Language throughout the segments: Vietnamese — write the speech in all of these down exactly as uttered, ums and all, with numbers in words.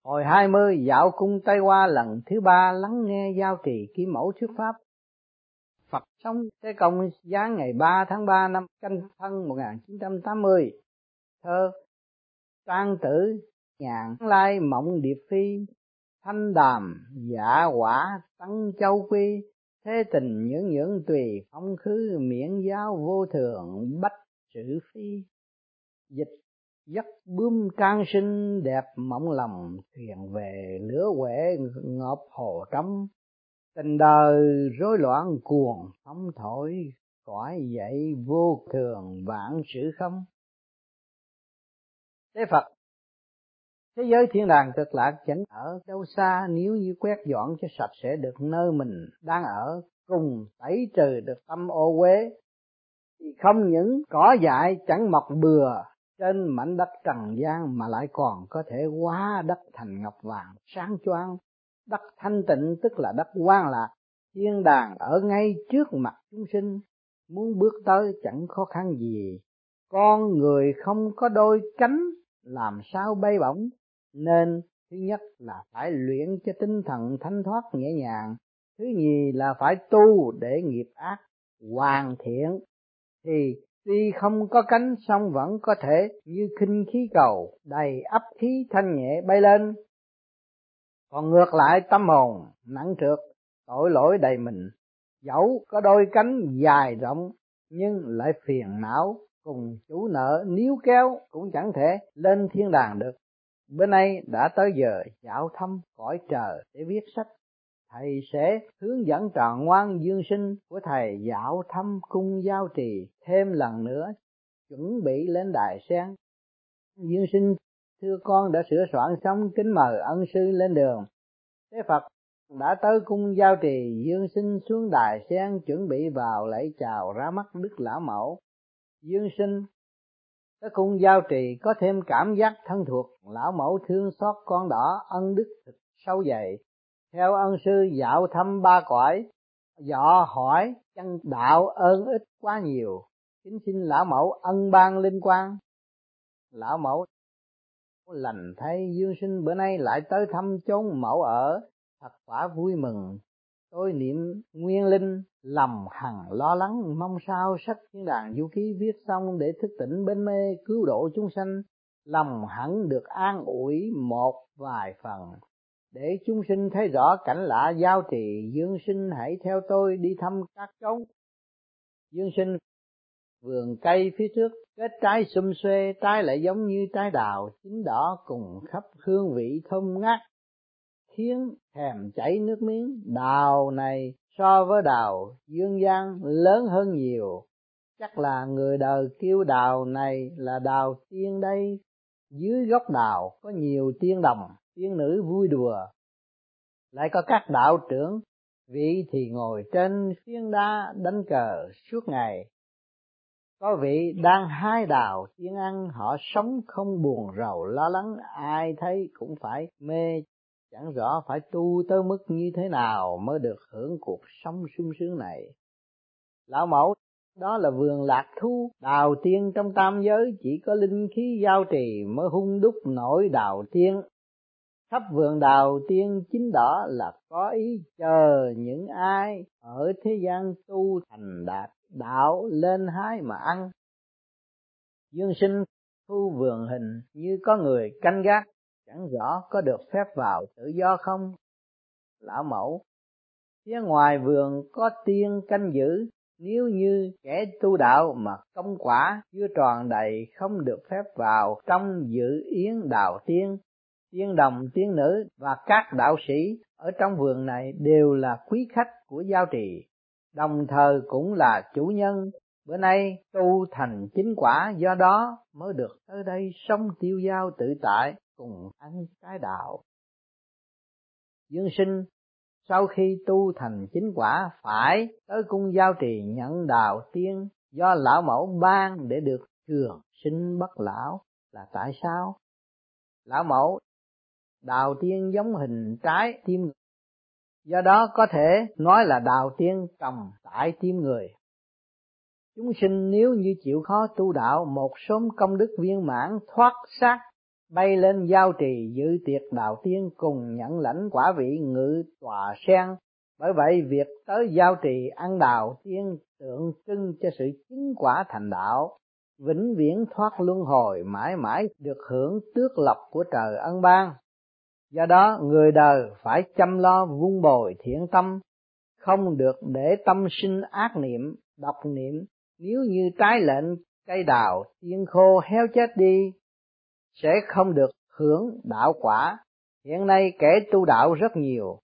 Hồi hai mươi dạo cung Tây Hoa lần thứ ba lắng nghe giao trì Kim Mẫu thuyết pháp. Phật sống Thế Công giáng ngày ba tháng ba năm Canh Thân một nghìn chín trăm tám mươi. Thơ Trang Tử Nhàn Lai Mộng Điệp Phi, Thanh Đàm Dạ Quả Tăng Châu Quy, thế tình nhưỡng nhưỡng tùy phong khứ, miễn giáo vô thường bách sự phi. Dịch giấc bướm trang sinh đẹp mộng lòng, thuyền về lửa quẻ ngọp hồ trong. Tình đời rối loạn cuồng phong thổi, cõi dậy vô thường vạn sự không. Thế Phật, thế giới thiên đàng cực lạc chẳng ở đâu xa, nếu như quét dọn cho sạch sẽ được nơi mình đang ở, cùng tẩy trừ được tâm ô uế, thì không những cỏ dại chẳng mọc bừa trên mảnh đất trần gian, mà lại còn có thể hóa đất thành ngọc vàng sáng choang. Đất thanh tịnh tức là đất hoang lạc, thiên đàng ở ngay trước mặt chúng sinh, muốn bước tới chẳng khó khăn gì. Con người không có đôi cánh làm sao bay bổng, nên thứ nhất là phải luyện cho tinh thần thanh thoát nhẹ nhàng, thứ nhì là phải tu để nghiệp ác hoàn thiện, thì tuy không có cánh song vẫn có thể như khinh khí cầu đầy ắp khí thanh nhẹ bay lên. Còn ngược lại tâm hồn nặng trược, tội lỗi đầy mình, dẫu có đôi cánh dài rộng nhưng lại phiền não cùng chủ nợ níu kéo, cũng chẳng thể lên thiên đàng được. Bữa nay đã tới giờ dạo thăm cõi trời để viết sách. Thầy sẽ hướng dẫn trò ngoan dương sinh của thầy dạo thăm cung giao trì thêm lần nữa, chuẩn bị lên đài sen. Dương sinh thưa con đã sửa soạn xong, kính mời ân sư lên đường. Thế Phật đã tới cung giao trì, Dương sinh xuống đài sen chuẩn bị vào lạy chào ra mắt Đức Lão Mẫu. Dương sinh tới cung giao trì có thêm cảm giác thân thuộc, Lão Mẫu thương xót con đỏ, ân đức thực sâu dày. Theo ân sư dạo thăm ba cõi, dò hỏi chân đạo ơn ích quá nhiều, kính xin Lão Mẫu ân ban linh quang. Lão Mẫu lành thay Dương sinh bữa nay lại tới thăm chốn mẫu ở, thật quả vui mừng. Tôi niệm nguyên linh, lòng hằng lo lắng, mong sao sách thiên đàng du ký viết xong để thức tỉnh bên mê cứu độ chúng sanh, lòng hẳn được an ủi một vài phần. Để chúng sinh thấy rõ cảnh lạ giao trì, Dương sinh hãy theo tôi đi thăm các chốn. Dương sinh vườn cây phía trước kết trái sum xuê, trái lại giống như trái đào chín đỏ cùng khắp hương vị thơm ngát, khiến thèm chảy nước miếng. Đào này so với đào dương gian lớn hơn nhiều, chắc là người đời kêu đào này là đào tiên đây. Dưới gốc đào có nhiều tiên đồng, tiên nữ vui đùa, lại có các đạo trưởng vị thì ngồi trên phiến đá đánh cờ suốt ngày. Có vị đang hái đào tiên ăn, họ sống không buồn rầu lo lắng, ai thấy cũng phải mê, chẳng rõ phải tu tới mức như thế nào mới được hưởng cuộc sống sung sướng này. Lão Mẫu, đó là vườn lạc thu, đào tiên trong tam giới chỉ có linh khí giao trì mới hung đúc nổi đào tiên. Khắp vườn đào tiên chín đỏ là có ý chờ những ai ở thế gian tu thành đạt đạo lên hái mà ăn. Dương sinh thu vườn hình như có người canh gác, chẳng rõ có được phép vào tự do không. Lão Mẫu, phía ngoài vườn có tiên canh giữ, nếu như kẻ tu đạo mà công quả chưa tròn đầy không được phép vào trong dự yến đào tiên. Tiên đồng, tiên nữ và các đạo sĩ ở trong vườn này đều là quý khách của giao trì, đồng thời cũng là chủ nhân. Bữa nay tu thành chính quả, do đó mới được tới đây sống tiêu dao tự tại cùng ăn cái đạo. Dương sinh sau khi tu thành chính quả phải tới cung giao trì nhận đào tiên do Lão Mẫu ban để được trường sinh bất lão. Là tại sao? Lão Mẫu, đào tiên giống hình trái tim, do đó có thể nói là đào tiên trồng tại tim người. Chúng sinh nếu như chịu khó tu đạo, một sớm công đức viên mãn thoát xác bay lên giao trì dự tiệc đạo tiên cùng nhận lãnh quả vị ngự tòa sen. Bởi vậy việc tới giao trì ăn đào tiên tượng trưng cho sự chứng quả thành đạo, vĩnh viễn thoát luân hồi, mãi mãi được hưởng tước lộc của trời ân ban. Do đó người đời phải chăm lo vun bồi thiện tâm, không được để tâm sinh ác niệm, độc niệm. Nếu như trái lệnh cây đào tiên khô héo chết đi, sẽ không được hưởng đạo quả. Hiện nay kẻ tu đạo rất nhiều,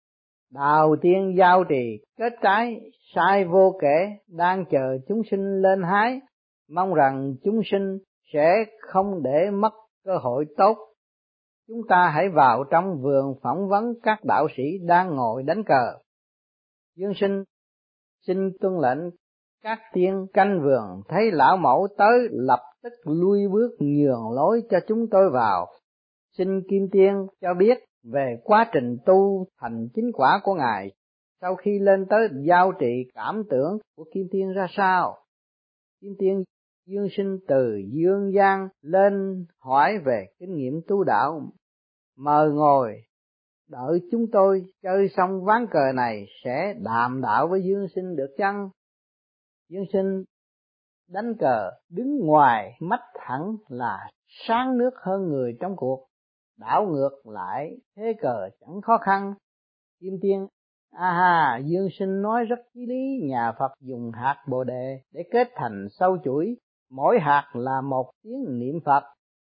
đào tiên giao trì kết trái sai vô kể, đang chờ chúng sinh lên hái. Mong rằng chúng sinh sẽ không để mất cơ hội tốt. Chúng ta hãy vào trong vườn phỏng vấn các đạo sĩ đang ngồi đánh cờ. Dương sinh xin tuân lệnh các tiên canh vườn, thấy lão mẫu tới lập tức lui bước nhường lối cho chúng tôi vào. Xin Kim Tiên cho biết về quá trình tu thành chính quả của Ngài sau khi lên tới giao trì, cảm tưởng của Kim Tiên ra sao. Kim Tiên Dương sinh từ dương gian lên hỏi về kinh nghiệm tu đạo, mời ngồi, đợi chúng tôi chơi xong ván cờ này sẽ đàm đạo với Dương sinh được chăng? Dương sinh đánh cờ đứng ngoài, mắt thẳng là sáng nước hơn người trong cuộc, đảo ngược lại thế cờ chẳng khó khăn. Kim Tiên: a ha, Dương sinh nói rất chí lý. Nhà Phật dùng hạt bồ đề để kết thành sâu chuỗi, mỗi hạt là một tiếng niệm Phật.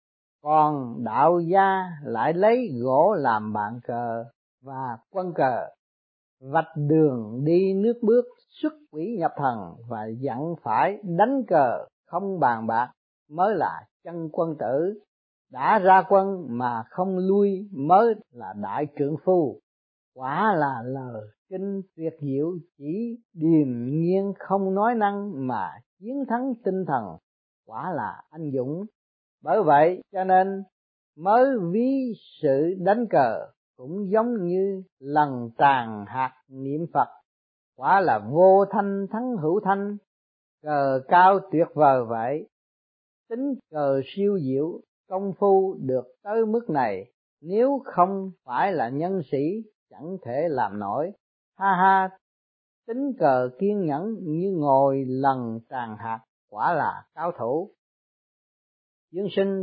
Còn đạo gia lại lấy gỗ làm bàn cờ và quân cờ, vạch đường đi nước bước, xuất quỷ nhập thần, và dặn phải đánh cờ không bàn bạc mới là chân quân tử. Đã ra quân mà không lui mới là đại trượng phu. Quả là lời kinh tuyệt diệu, chỉ điềm nhiên không nói năng mà chiến thắng tinh thần, quả là anh dũng. Bởi vậy cho nên mới ví sự đánh cờ cũng giống như lần tràn hạt niệm Phật, quả là vô thanh thắng hữu thanh, cờ cao tuyệt vời vậy. Tính cờ siêu diệu, công phu được tới mức này, nếu không phải là nhân sĩ chẳng thể làm nổi. Ha ha, tính cờ kiên nhẫn như ngồi lần tràn hạt, quả là cao thủ. Dương sinh: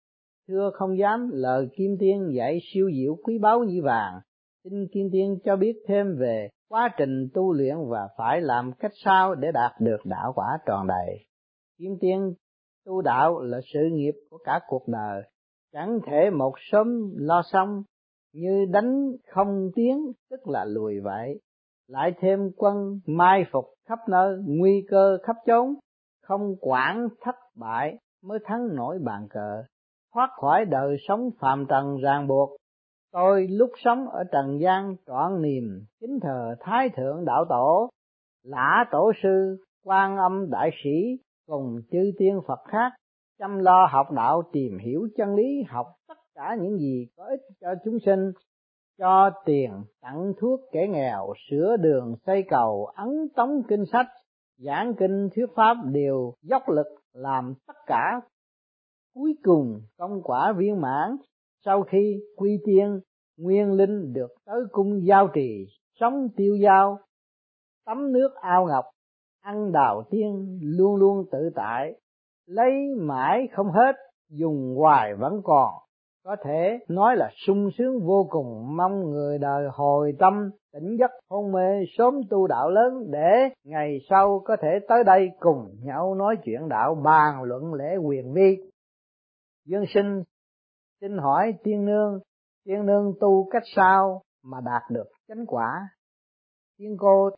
thưa không dám, lời Kim Tiên dạy siêu diệu quý báu như vàng. Xin Kim Tiên cho biết thêm về quá trình tu luyện và phải làm cách sao để đạt được đạo quả tròn đầy. Kim Tiên: tu đạo là sự nghiệp của cả cuộc đời, chẳng thể một sớm lo xong, như đánh không tiến tức là lùi vậy. Lại thêm quân mai phục khắp nơi, nguy cơ khắp chốn, không quản thất bại mới thắng nổi bàn cờ, thoát khỏi đời sống phàm trần ràng buộc. Tôi lúc sống ở trần gian trọn niềm kính thờ Thái Thượng Đạo Tổ, Lã Tổ Sư, Quan Âm Đại Sĩ cùng chư tiên Phật khác, chăm lo học đạo, tìm hiểu chân lý, học tất cả những gì có ích cho chúng sinh, cho tiền tặng thuốc kẻ nghèo, sửa đường xây cầu, ấn tống kinh sách, giảng kinh thuyết pháp, đều dốc lực làm tất cả. Cuối cùng công quả viên mãn, sau khi quy tiên, nguyên linh được tới cung giao trì, sống tiêu dao, tắm nước ao ngọc, ăn đào tiên, luôn luôn tự tại, lấy mãi không hết, dùng hoài vẫn còn. Có thể nói là sung sướng vô cùng, mong người đời hồi tâm, tỉnh giấc hôn mê, sớm tu đạo lớn để ngày sau có thể tới đây cùng nhau nói chuyện đạo, bàn luận lễ quyền vi. Dương sinh xin hỏi tiên nương, tiên nương tu cách sao mà đạt được chánh quả? Tiên cô: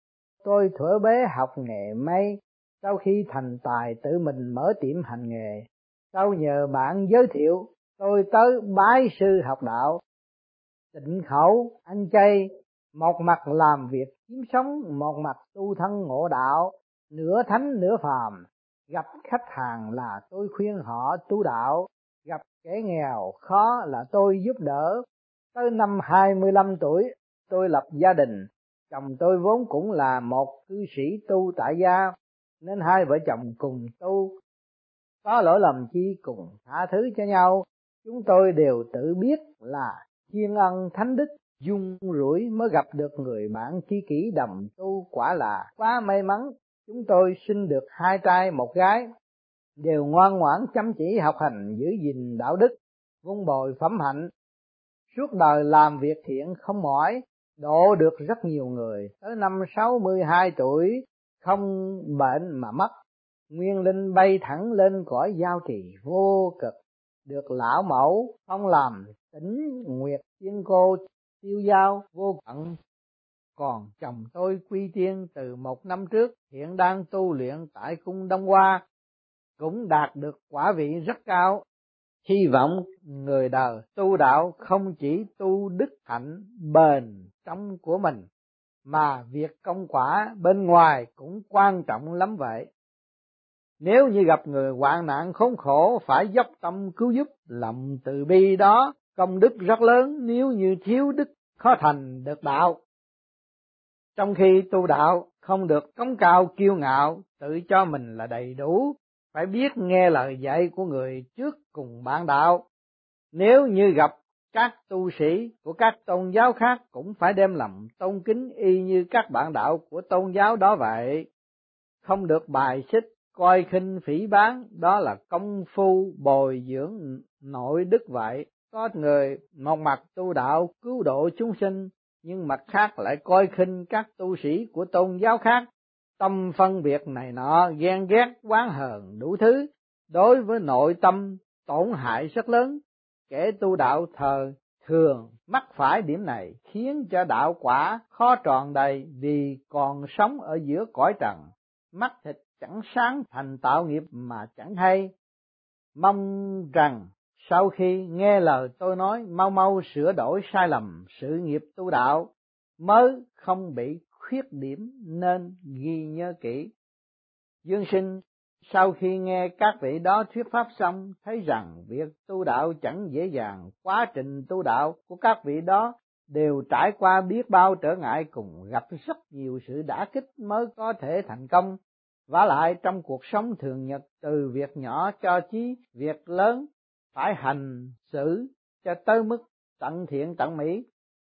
tôi thuở bé học nghề may, sau khi thành tài tự mình mở tiệm hành nghề. Sau nhờ bạn giới thiệu, tôi tới bái sư học đạo. Tịnh khẩu ăn chay, một mặt làm việc kiếm sống, một mặt tu thân ngộ đạo, nửa thánh nửa phàm. Gặp khách hàng là tôi khuyên họ tu đạo, gặp kẻ nghèo khó là tôi giúp đỡ. Tới năm hai mươi lăm tuổi, tôi lập gia đình. Chồng tôi vốn cũng là một cư sĩ tu tại gia, nên hai vợ chồng cùng tu. Có lỗi lầm chi cùng tha thứ cho nhau. chúng tôi đều tự biết là thiên ân thánh đức, dung rủi mới gặp được người bạn tri kỷ đồng tu, quả là quá may mắn. Chúng tôi sinh được hai trai một gái, đều ngoan ngoãn chăm chỉ học hành, giữ gìn đạo đức, vun bồi phẩm hạnh, suốt đời làm việc thiện không mỏi, độ được rất nhiều người. Tới năm sáu mươi hai tuổi không bệnh mà mất, nguyên linh bay thẳng lên cõi giao trì vô cực, được lão mẫu phong làm Tĩnh Nguyệt Tiên Cô tiêu giao vô cận. Còn chồng tôi quy tiên từ một năm trước, hiện đang tu luyện tại cung Đông Hoa, cũng đạt được quả vị rất cao. Hy vọng người đời tu đạo không chỉ tu đức hạnh bền trong của mình, mà việc công quả bên ngoài cũng quan trọng lắm vậy. Nếu như gặp người hoạn nạn khốn khổ, phải dốc tâm cứu giúp, lòng từ bi đó công đức rất lớn. Nếu như thiếu đức khó thành được đạo. Trong khi tu đạo không được cống cao kiêu ngạo, tự cho mình là đầy đủ, phải biết nghe lời dạy của người trước cùng bạn đạo. Nếu như gặp các tu sĩ của các tôn giáo khác, cũng phải đem lòng tôn kính y như các bạn đạo của tôn giáo đó vậy. Không được bài xích, coi khinh phỉ báng, đó là công phu bồi dưỡng nội đức vậy. Có người một mặt tu đạo cứu độ chúng sinh, nhưng mặt khác lại coi khinh các tu sĩ của tôn giáo khác, tâm phân biệt này nọ, ghen ghét, oán hờn đủ thứ, đối với nội tâm tổn hại rất lớn. Kẻ tu đạo thờ thường mắc phải điểm này, khiến cho đạo quả khó tròn đầy, vì còn sống ở giữa cõi trần, mắt thịt chẳng sáng, thành tạo nghiệp mà chẳng hay. Mong rằng sau khi nghe lời tôi nói, mau mau sửa đổi sai lầm sự nghiệp tu đạo, mới không bị khuyết điểm, nên ghi nhớ kỹ. Dương sinh sau khi nghe các vị đó thuyết pháp xong, thấy rằng việc tu đạo chẳng dễ dàng. Quá trình tu đạo của các vị đó đều trải qua biết bao trở ngại, cùng gặp rất nhiều sự đả kích mới có thể thành công. Vả lại trong cuộc sống thường nhật, từ việc nhỏ cho chí việc lớn, phải hành xử cho tới mức tận thiện tận mỹ.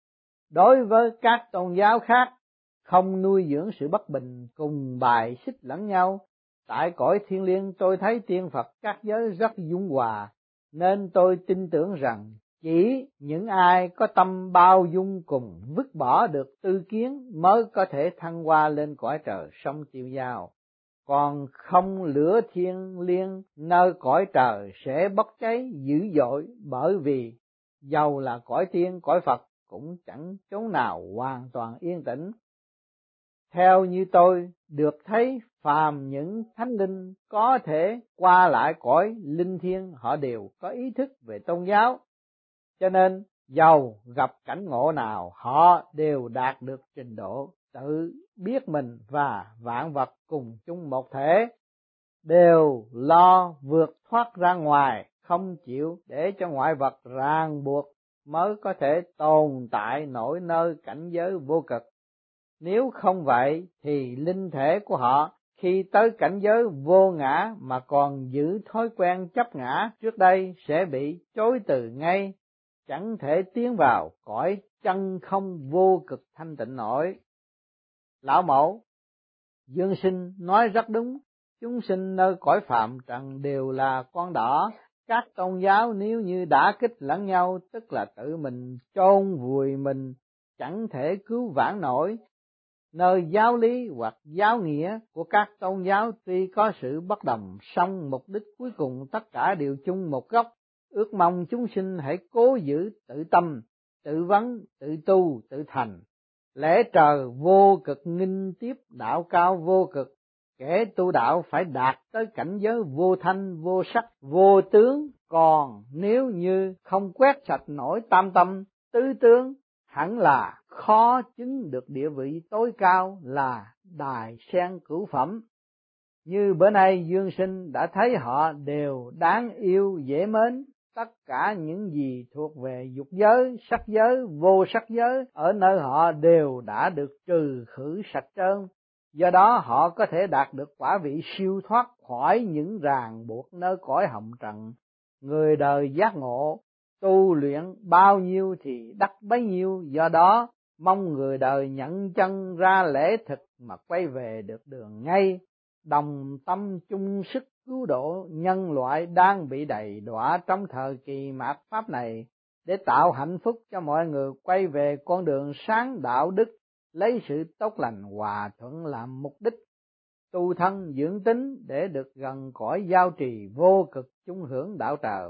Đối với các tôn giáo khác, không nuôi dưỡng sự bất bình, cùng bài xích lẫn nhau. Tại cõi thiên liêng tôi thấy tiên Phật các giới rất dung hòa, nên tôi tin tưởng rằng chỉ những ai có tâm bao dung cùng vứt bỏ được tư kiến mới có thể thăng hoa lên cõi trời sông tiêu dao. Còn không lửa thiên liêng nơi cõi trời sẽ bốc cháy dữ dội, bởi vì dầu là cõi tiên cõi Phật cũng chẳng chỗ nào hoàn toàn yên tĩnh. Theo như tôi được thấy, phàm những thánh linh có thể qua lại cõi linh thiêng, họ đều có ý thức về tôn giáo, cho nên dầu gặp cảnh ngộ nào, họ đều đạt được trình độ tự biết mình và vạn vật cùng chung một thể, đều lo vượt thoát ra ngoài, không chịu để cho ngoại vật ràng buộc, mới có thể tồn tại nổi nơi cảnh giới vô cực. Nếu không vậy thì linh thể của họ khi tới cảnh giới vô ngã mà còn giữ thói quen chấp ngã trước đây sẽ bị chối từ ngay, chẳng thể tiến vào cõi chân không vô cực thanh tịnh nổi. Lão mẫu Dương sinh nói rất đúng, chúng sinh nơi cõi phạm trần đều là con đỏ. Các tôn giáo nếu như đã kích lẫn nhau, tức là tự mình chôn vùi mình, chẳng thể cứu vãn nổi. Nơi giáo lý hoặc giáo nghĩa của các tôn giáo tuy có sự bất đồng, song mục đích cuối cùng tất cả đều chung một gốc. Ước mong chúng sinh hãy cố giữ tự tâm, tự vấn, tự tu, tự thành. Lẽ trời vô cực nghinh tiếp đạo cao vô cực, kẻ tu đạo phải đạt tới cảnh giới vô thanh, vô sắc, vô tướng. Còn nếu như không quét sạch nổi tam tâm, tứ tướng, hẳn là khó chứng được địa vị tối cao là đài sen cửu phẩm. Như bữa nay Dương sinh đã thấy họ đều đáng yêu dễ mến, tất cả những gì thuộc về dục giới, sắc giới, vô sắc giới ở nơi họ đều đã được trừ khử sạch trơn. Do đó họ có thể đạt được quả vị siêu thoát khỏi những ràng buộc nơi cõi hồng trần, người đời giác ngộ, tu luyện bao nhiêu thì đắc bấy nhiêu, do đó mong người đời nhận chân ra lễ thực mà quay về được đường ngay, đồng tâm chung sức cứu độ nhân loại đang bị đầy đọa trong thời kỳ mạt Pháp này, để tạo hạnh phúc cho mọi người quay về con đường sáng đạo đức, lấy sự tốt lành hòa thuận làm mục đích, tu thân dưỡng tính để được gần cõi giao trì vô cực chung hưởng đạo trời.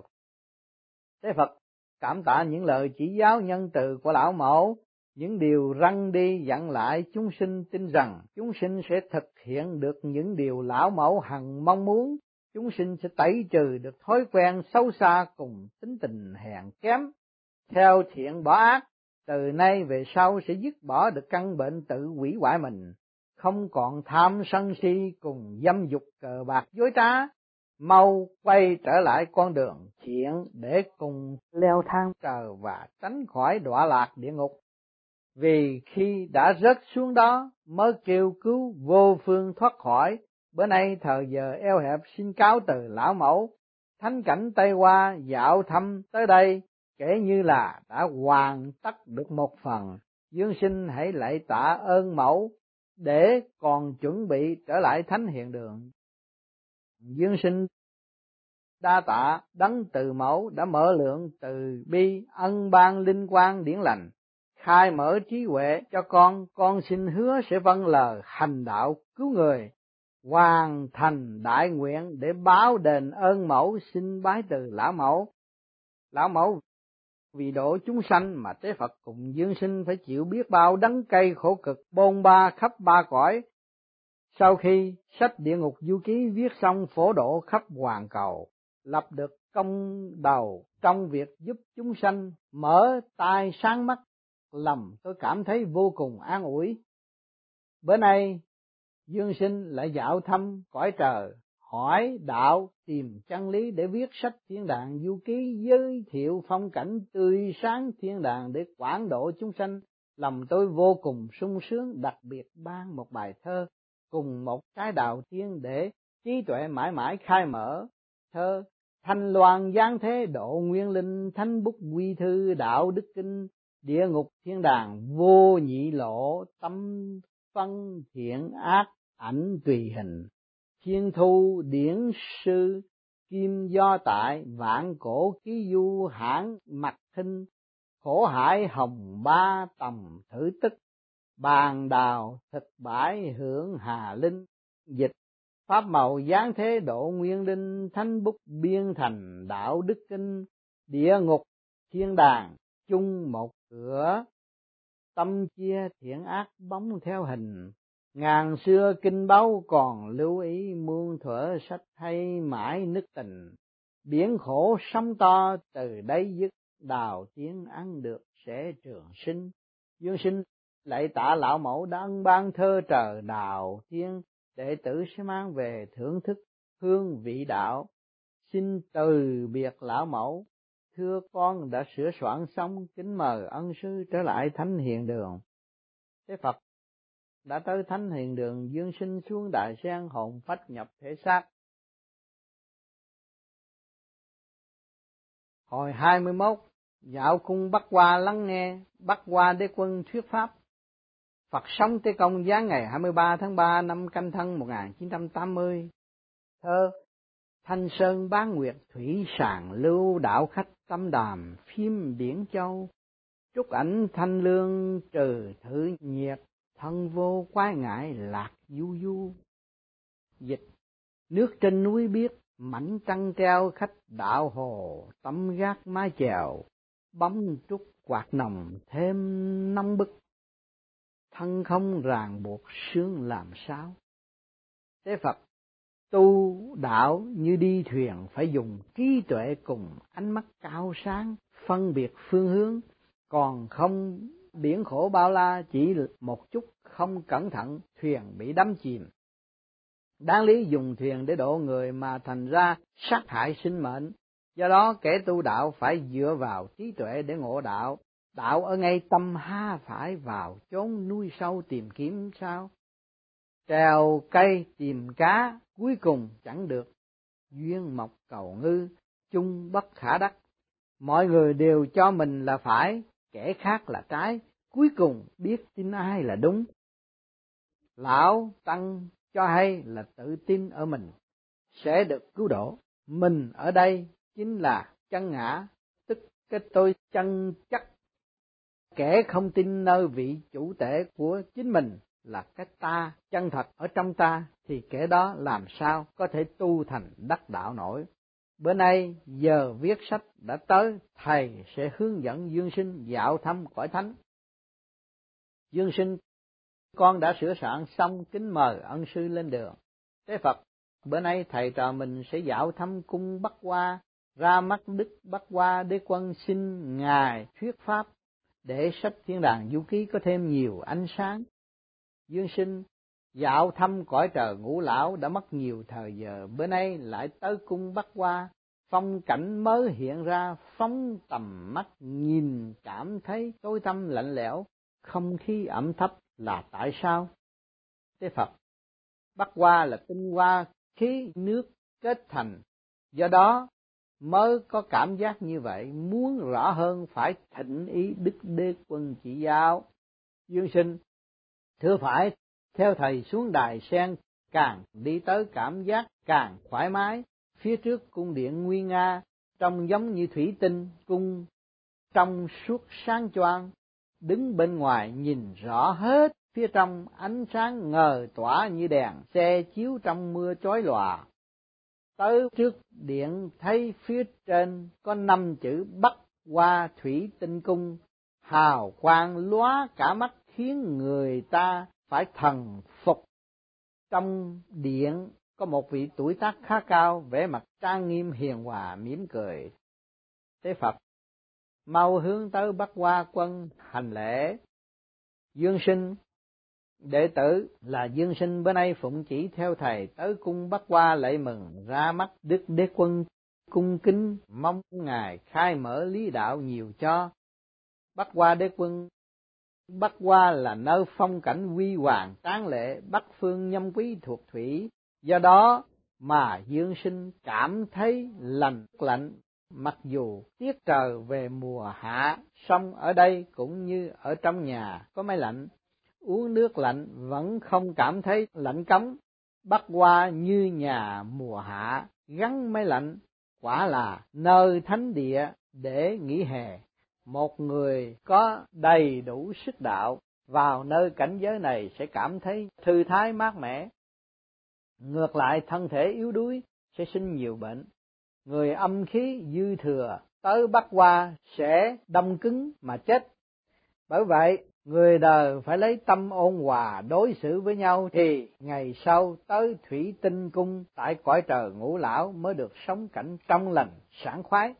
Thế Phật cảm tạ những lời chỉ giáo nhân từ của Lão Mẫu, những điều răn đi dặn lại chúng sinh, tin rằng chúng sinh sẽ thực hiện được những điều Lão Mẫu hằng mong muốn. Chúng sinh sẽ tẩy trừ được thói quen xấu xa cùng tính tình hèn kém, theo thiện bỏ ác, từ nay về sau sẽ dứt bỏ được căn bệnh tự hủy hoại mình, không còn tham sân si cùng dâm dục cờ bạc dối trá, mau quay trở lại con đường thiện để cùng leo thang trời và tránh khỏi đọa lạc địa ngục. Vì khi đã rớt xuống đó mới kêu cứu vô phương thoát khỏi. Bữa nay thời giờ eo hẹp, xin cáo từ Lão Mẫu. Thánh cảnh Tây Hoa dạo thăm tới đây kể như là đã hoàn tất được một phần. Dương sinh hãy lạy tạ ơn Mẫu để còn chuẩn bị trở lại thánh hiện đường. Dương sinh đa tạ đấng từ Mẫu đã mở lượng từ bi ân ban linh quang điển lành, khai mở trí huệ cho con. Con xin hứa sẽ vâng lời hành đạo cứu người, hoàn thành đại nguyện để báo đền ơn Mẫu. Xin bái từ Lão Mẫu. Lão Mẫu vì độ chúng sanh mà Tế Phật cùng Dương sinh phải chịu biết bao đắng cay khổ cực bôn ba khắp ba cõi. Sau khi sách Địa Ngục Du Ký viết xong phổ độ khắp hoàn cầu, lập được công đầu trong việc giúp chúng sanh mở tai sáng mắt, lòng tôi cảm thấy vô cùng an ủi. Bữa nay Dương sinh lại dạo thăm cõi trời, hỏi đạo tìm chân lý để viết sách Thiên Đàng Du Ký, giới thiệu phong cảnh tươi sáng thiên đàng để quảng độ chúng sanh. Lòng tôi vô cùng sung sướng, đặc biệt ban một bài thơ cùng một cái đạo thiên để trí tuệ mãi mãi khai mở. Thơ: Thanh loan giáng thế độ nguyên linh, thánh bút quy thư đạo đức kinh, địa ngục thiên đàng vô nhị lộ, tâm phân thiện ác ảnh tùy hình, thiên thu điển sư kim do tại, vạn cổ ký du hãn mặt thinh, khổ hải hồng ba tầm thử tức, bàn đào thực bãi hưởng hà linh. Dịch: pháp màu giáng thế độ nguyên linh, thánh bút biên thành đạo đức kinh, địa ngục thiên đàng chung một cửa, tâm chia thiện ác bóng theo hình. Ngàn xưa kinh báu còn lưu ý, muôn thuở sách hay mãi nức tình, biển khổ sóng to từ đây dứt, đào tiếng ăn được sẽ trường sinh. Dương sinh lạy tạ Lão Mẫu đã ân ban thơ trời đào thiên, đệ tử sẽ mang về thưởng thức hương vị đạo. Xin từ biệt Lão Mẫu, thưa con đã sửa soạn xong, kính mời ân sư trở lại thánh hiện đường. Thế Phật đã tới thánh hiện đường, Dương sinh xuống đại sen, hồn phách nhập thể xác. Hồi hai mươi mốt, dạo cung Bắc Hoa lắng nghe Bắc Hoa Đế Quân thuyết pháp. Phật sống Tế Công giáng ngày hai mươi ba tháng ba năm Canh Thân một nghìn chín trăm tám mươi. Thơ: Thanh sơn bán nguyệt thủy sàng lưu, đạo khách tâm đàm phim Điển Châu, trúc ảnh thanh lương trừ thử nhiệt, thân vô quái ngại lạc du du. Dịch: nước trên núi biết mảnh trăng treo, khách đạo hồ tấm gác mái chèo, bóng trúc quạt nồng thêm nóng bức, thân không ràng buộc sướng làm sao. Thế Phật tu đạo như đi thuyền, phải dùng trí tuệ cùng ánh mắt cao sáng phân biệt phương hướng, còn không biển khổ bao la chỉ một chút không cẩn thận thuyền bị đắm chìm. Đáng lý dùng thuyền để độ người mà thành ra sát hại sinh mệnh. Do đó kẻ tu đạo phải dựa vào trí tuệ để ngộ đạo. Đạo ở ngay tâm, ha phải vào chốn núi sâu tìm kiếm sao? Trèo cây tìm cá cuối cùng chẳng được, duyên mộc cầu ngư, chung bất khả đắc. Mọi người đều cho mình là phải, kẻ khác là trái, cuối cùng biết tin ai là đúng. Lão Tăng cho hay là tự tin ở mình sẽ được cứu độ. Mình ở đây chính là chân ngã, tức cái tôi chân chắc. Kẻ không tin nơi vị chủ tể của chính mình là cái ta chân thật ở trong ta, thì kẻ đó làm sao có thể tu thành đắc đạo nổi. Bữa nay giờ viết sách đã tới, thầy sẽ hướng dẫn Dương Sinh dạo thăm cõi thánh. Dương Sinh, con đã sửa soạn xong, kính mời ân sư lên đường. Thế Phật, bữa nay thầy trò mình sẽ dạo thăm cung Bắc Hoa, ra mắt Đức Bắc Hoa Đế Quân, xin ngài thuyết pháp để sách Thiên Đàng Du Ký có thêm nhiều ánh sáng. Dương Sinh, dạo thăm cõi trời Ngũ Lão đã mất nhiều thời giờ, bữa nay lại tới cung Bắc Hoa, phong cảnh mới hiện ra, phóng tầm mắt nhìn cảm thấy tối tăm lạnh lẽo, không khí ẩm thấp, là tại sao? Thế Phật, Bắc Hoa là tinh hoa khí nước kết thành, do đó mới có cảm giác như vậy. Muốn rõ hơn phải thỉnh ý Đức Đế Quân chỉ giáo. Dương Sinh, thưa phải, theo thầy xuống đài sen, càng đi tới cảm giác càng thoải mái. Phía trước cung điện nguy nga, trông giống như thủy tinh, cung trong suốt sáng choang. Đứng bên ngoài nhìn rõ hết, phía trong ánh sáng ngời tỏa như đèn xe chiếu trong mưa chói lòa. Tới trước điện thấy phía trên có năm chữ Bắc Hoa Thủy Tinh Cung, hào quang lóa cả mắt khiến người ta phải thần phục. Trong điện có một vị tuổi tác khá cao, vẻ mặt trang nghiêm hiền hòa mỉm cười. Thế Phật, mau hướng tới Bắc Hoa Quân hành lễ. Dương Sinh, đệ tử là Dương Sinh bữa nay phụng chỉ theo thầy tới cung Bắc Hoa lạy mừng ra mắt Đức Đế Quân, cung kính mong ngài khai mở lý đạo nhiều cho. Bắc Hoa Đế Quân, Bắc Hoa là nơi phong cảnh huy hoàng tráng lệ, Bắc phương nhâm quý thuộc thủy, do đó mà Dương Sinh cảm thấy lạnh lạnh. Mặc dù tiết trời về mùa hạ, song ở đây cũng như ở trong nhà có máy lạnh, uống nước lạnh vẫn không cảm thấy lạnh cống. Bắc Hoa như nhà mùa hạ gắn máy lạnh, quả là nơi thánh địa để nghỉ hè. Một người có đầy đủ sức đạo vào nơi cảnh giới này sẽ cảm thấy thư thái mát mẻ. Ngược lại thân thể yếu đuối sẽ sinh nhiều bệnh. Người âm khí dư thừa tới Bắc Hoa sẽ đông cứng mà chết. Bởi vậy người đời phải lấy tâm ôn hòa đối xử với nhau, thì ngày sau tới Thủy Tinh Cung tại cõi trời Ngũ Lão mới được sống cảnh trong lành sảng khoái.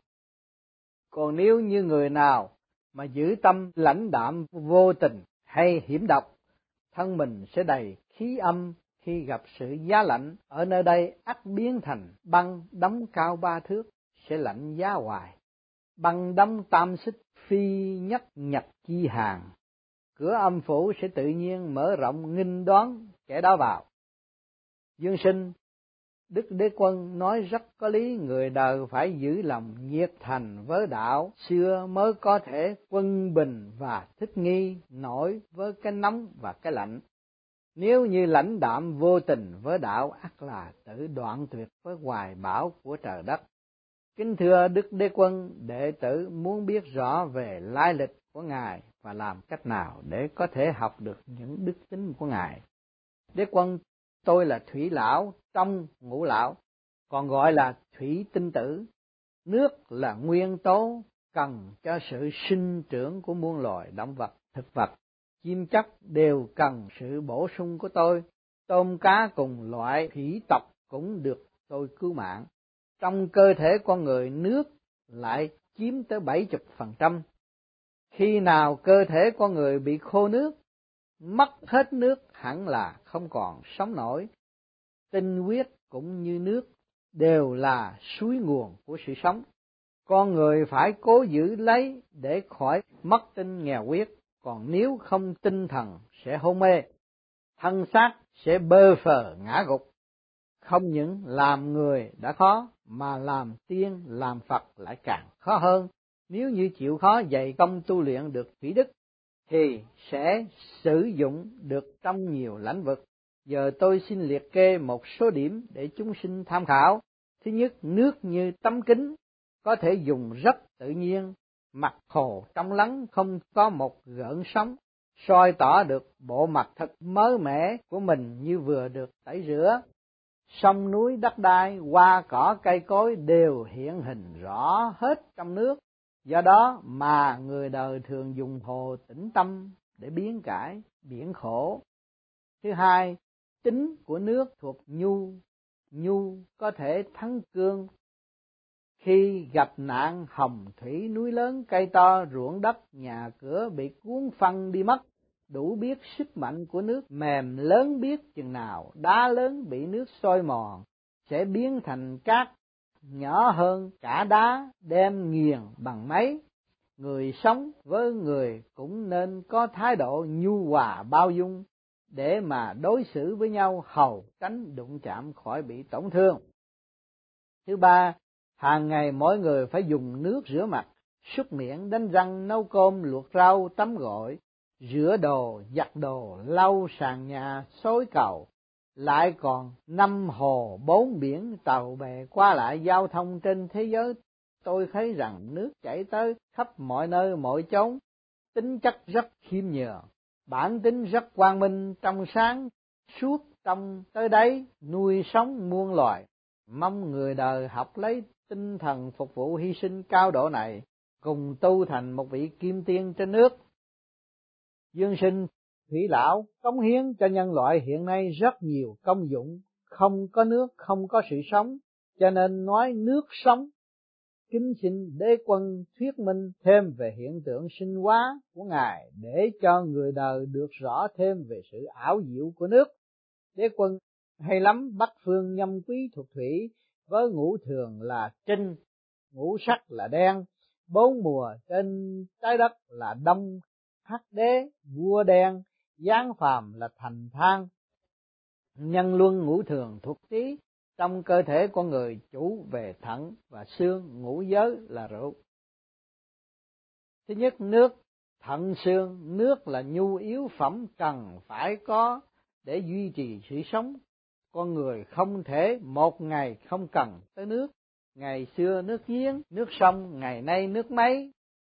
Còn nếu như người nào mà giữ tâm lãnh đạm vô tình hay hiểm độc, thân mình sẽ đầy khí âm, khi gặp sự giá lạnh ở nơi đây ắt biến thành băng đóng cao ba thước, sẽ lạnh giá hoài. Băng đóng tam xích phi nhất nhập chi hàng, cửa âm phủ sẽ tự nhiên mở rộng nghênh đón kẻ đó vào. Dương Sinh, Đức Đế Quân nói rất có lý, người đời phải giữ lòng nhiệt thành với đạo xưa mới có thể quân bình và thích nghi nổi với cái nóng và cái lạnh. Nếu như lãnh đạm vô tình với đạo, ắt là tự đoạn tuyệt với hoài bão của trời đất. Kính thưa Đức Đế Quân, đệ tử muốn biết rõ về lai lịch của Ngài và làm cách nào để có thể học được những đức tính của Ngài. Đế Quân, tôi là thủy lão trong Ngũ Lão, còn gọi là thủy tinh tử. Nước là nguyên tố cần cho sự sinh trưởng của muôn loài động vật, thực vật, chim chóc đều cần sự bổ sung của tôi. Tôm cá cùng loại thủy tộc cũng được tôi cứu mạng. Trong cơ thể con người, nước lại chiếm tới bảy mươi phần trăm. Khi nào cơ thể con người bị khô nước, mất hết nước hẳn là không còn sống nổi. Tinh huyết cũng như nước đều là suối nguồn của sự sống. Con người phải cố giữ lấy để khỏi mất tinh nghèo huyết, còn nếu không tinh thần sẽ hôn mê, thân xác sẽ bơ phờ ngã gục, không những làm người đã khó, mà làm tiên làm Phật lại càng khó hơn. Nếu như chịu khó dày công tu luyện được thủy đức, thì sẽ sử dụng được trong nhiều lĩnh vực. Giờ tôi xin liệt kê một số điểm để chúng sinh tham khảo. Thứ nhất, nước như tấm kính, có thể dùng rất tự nhiên, mặt hồ trong lắng không có một gợn sóng, soi tỏ được bộ mặt thật mới mẻ của mình như vừa được tẩy rửa. Sông núi đất đai, hoa cỏ cây cối đều hiện hình rõ hết trong nước. Do đó mà người đời thường dùng hồ tĩnh tâm để biến cải biển khổ. Thứ hai, tính của nước thuộc nhu, nhu có thể thắng cương. Khi gặp nạn hồng thủy, núi lớn cây to, ruộng đất nhà cửa bị cuốn phăng đi mất, đủ biết sức mạnh của nước mềm lớn biết chừng nào, đá lớn bị nước sôi mòn sẽ biến thành cát nhỏ hơn cả đá, đem nghiền bằng máy. Người sống với người cũng nên có thái độ nhu hòa bao dung để mà đối xử với nhau, hầu tránh đụng chạm khỏi bị tổn thương. Thứ ba, hàng ngày mỗi người phải dùng nước rửa mặt, súc miệng, đánh răng, nấu cơm, luộc rau, tắm gội, rửa đồ, giặt đồ, lau sàn nhà, xối cầu. Lại còn năm hồ bốn biển, tàu bè qua lại giao thông trên thế giới. Tôi thấy rằng nước chảy tới khắp mọi nơi mọi chốn, tính chất rất khiêm nhường, bản tính rất quang minh trong sáng suốt trong tới đấy, nuôi sống muôn loài. Mong người đời học lấy tinh thần phục vụ hy sinh cao độ này, cùng tu thành một vị kim tiên trên nước. Dương sinh thủy lão cống hiến cho nhân loại hiện nay rất nhiều công dụng, không có nước không có sự sống, cho nên nói nước sống. Kính xin Đế Quân thuyết minh thêm về hiện tượng sinh hóa của Ngài để cho người đời được rõ thêm về sự ảo diệu của nước. Đế Quân hay lắm, Bắc phương nhâm quý thuộc thủy, với ngũ thường là trinh, ngũ sắc là đen, bốn mùa trên trái đất là đông, hắc đế, vua đen, giáng phàm là thành thang. Nhân luân ngũ thường thuộc tý, trong cơ thể con người chủ về thận và xương, ngũ giới là rượu. Thứ nhất, nước, thận xương. Nước là nhu yếu phẩm cần phải có để duy trì sự sống. Con người không thể một ngày không cần tới nước. Ngày xưa nước giếng, nước sông, ngày nay nước máy.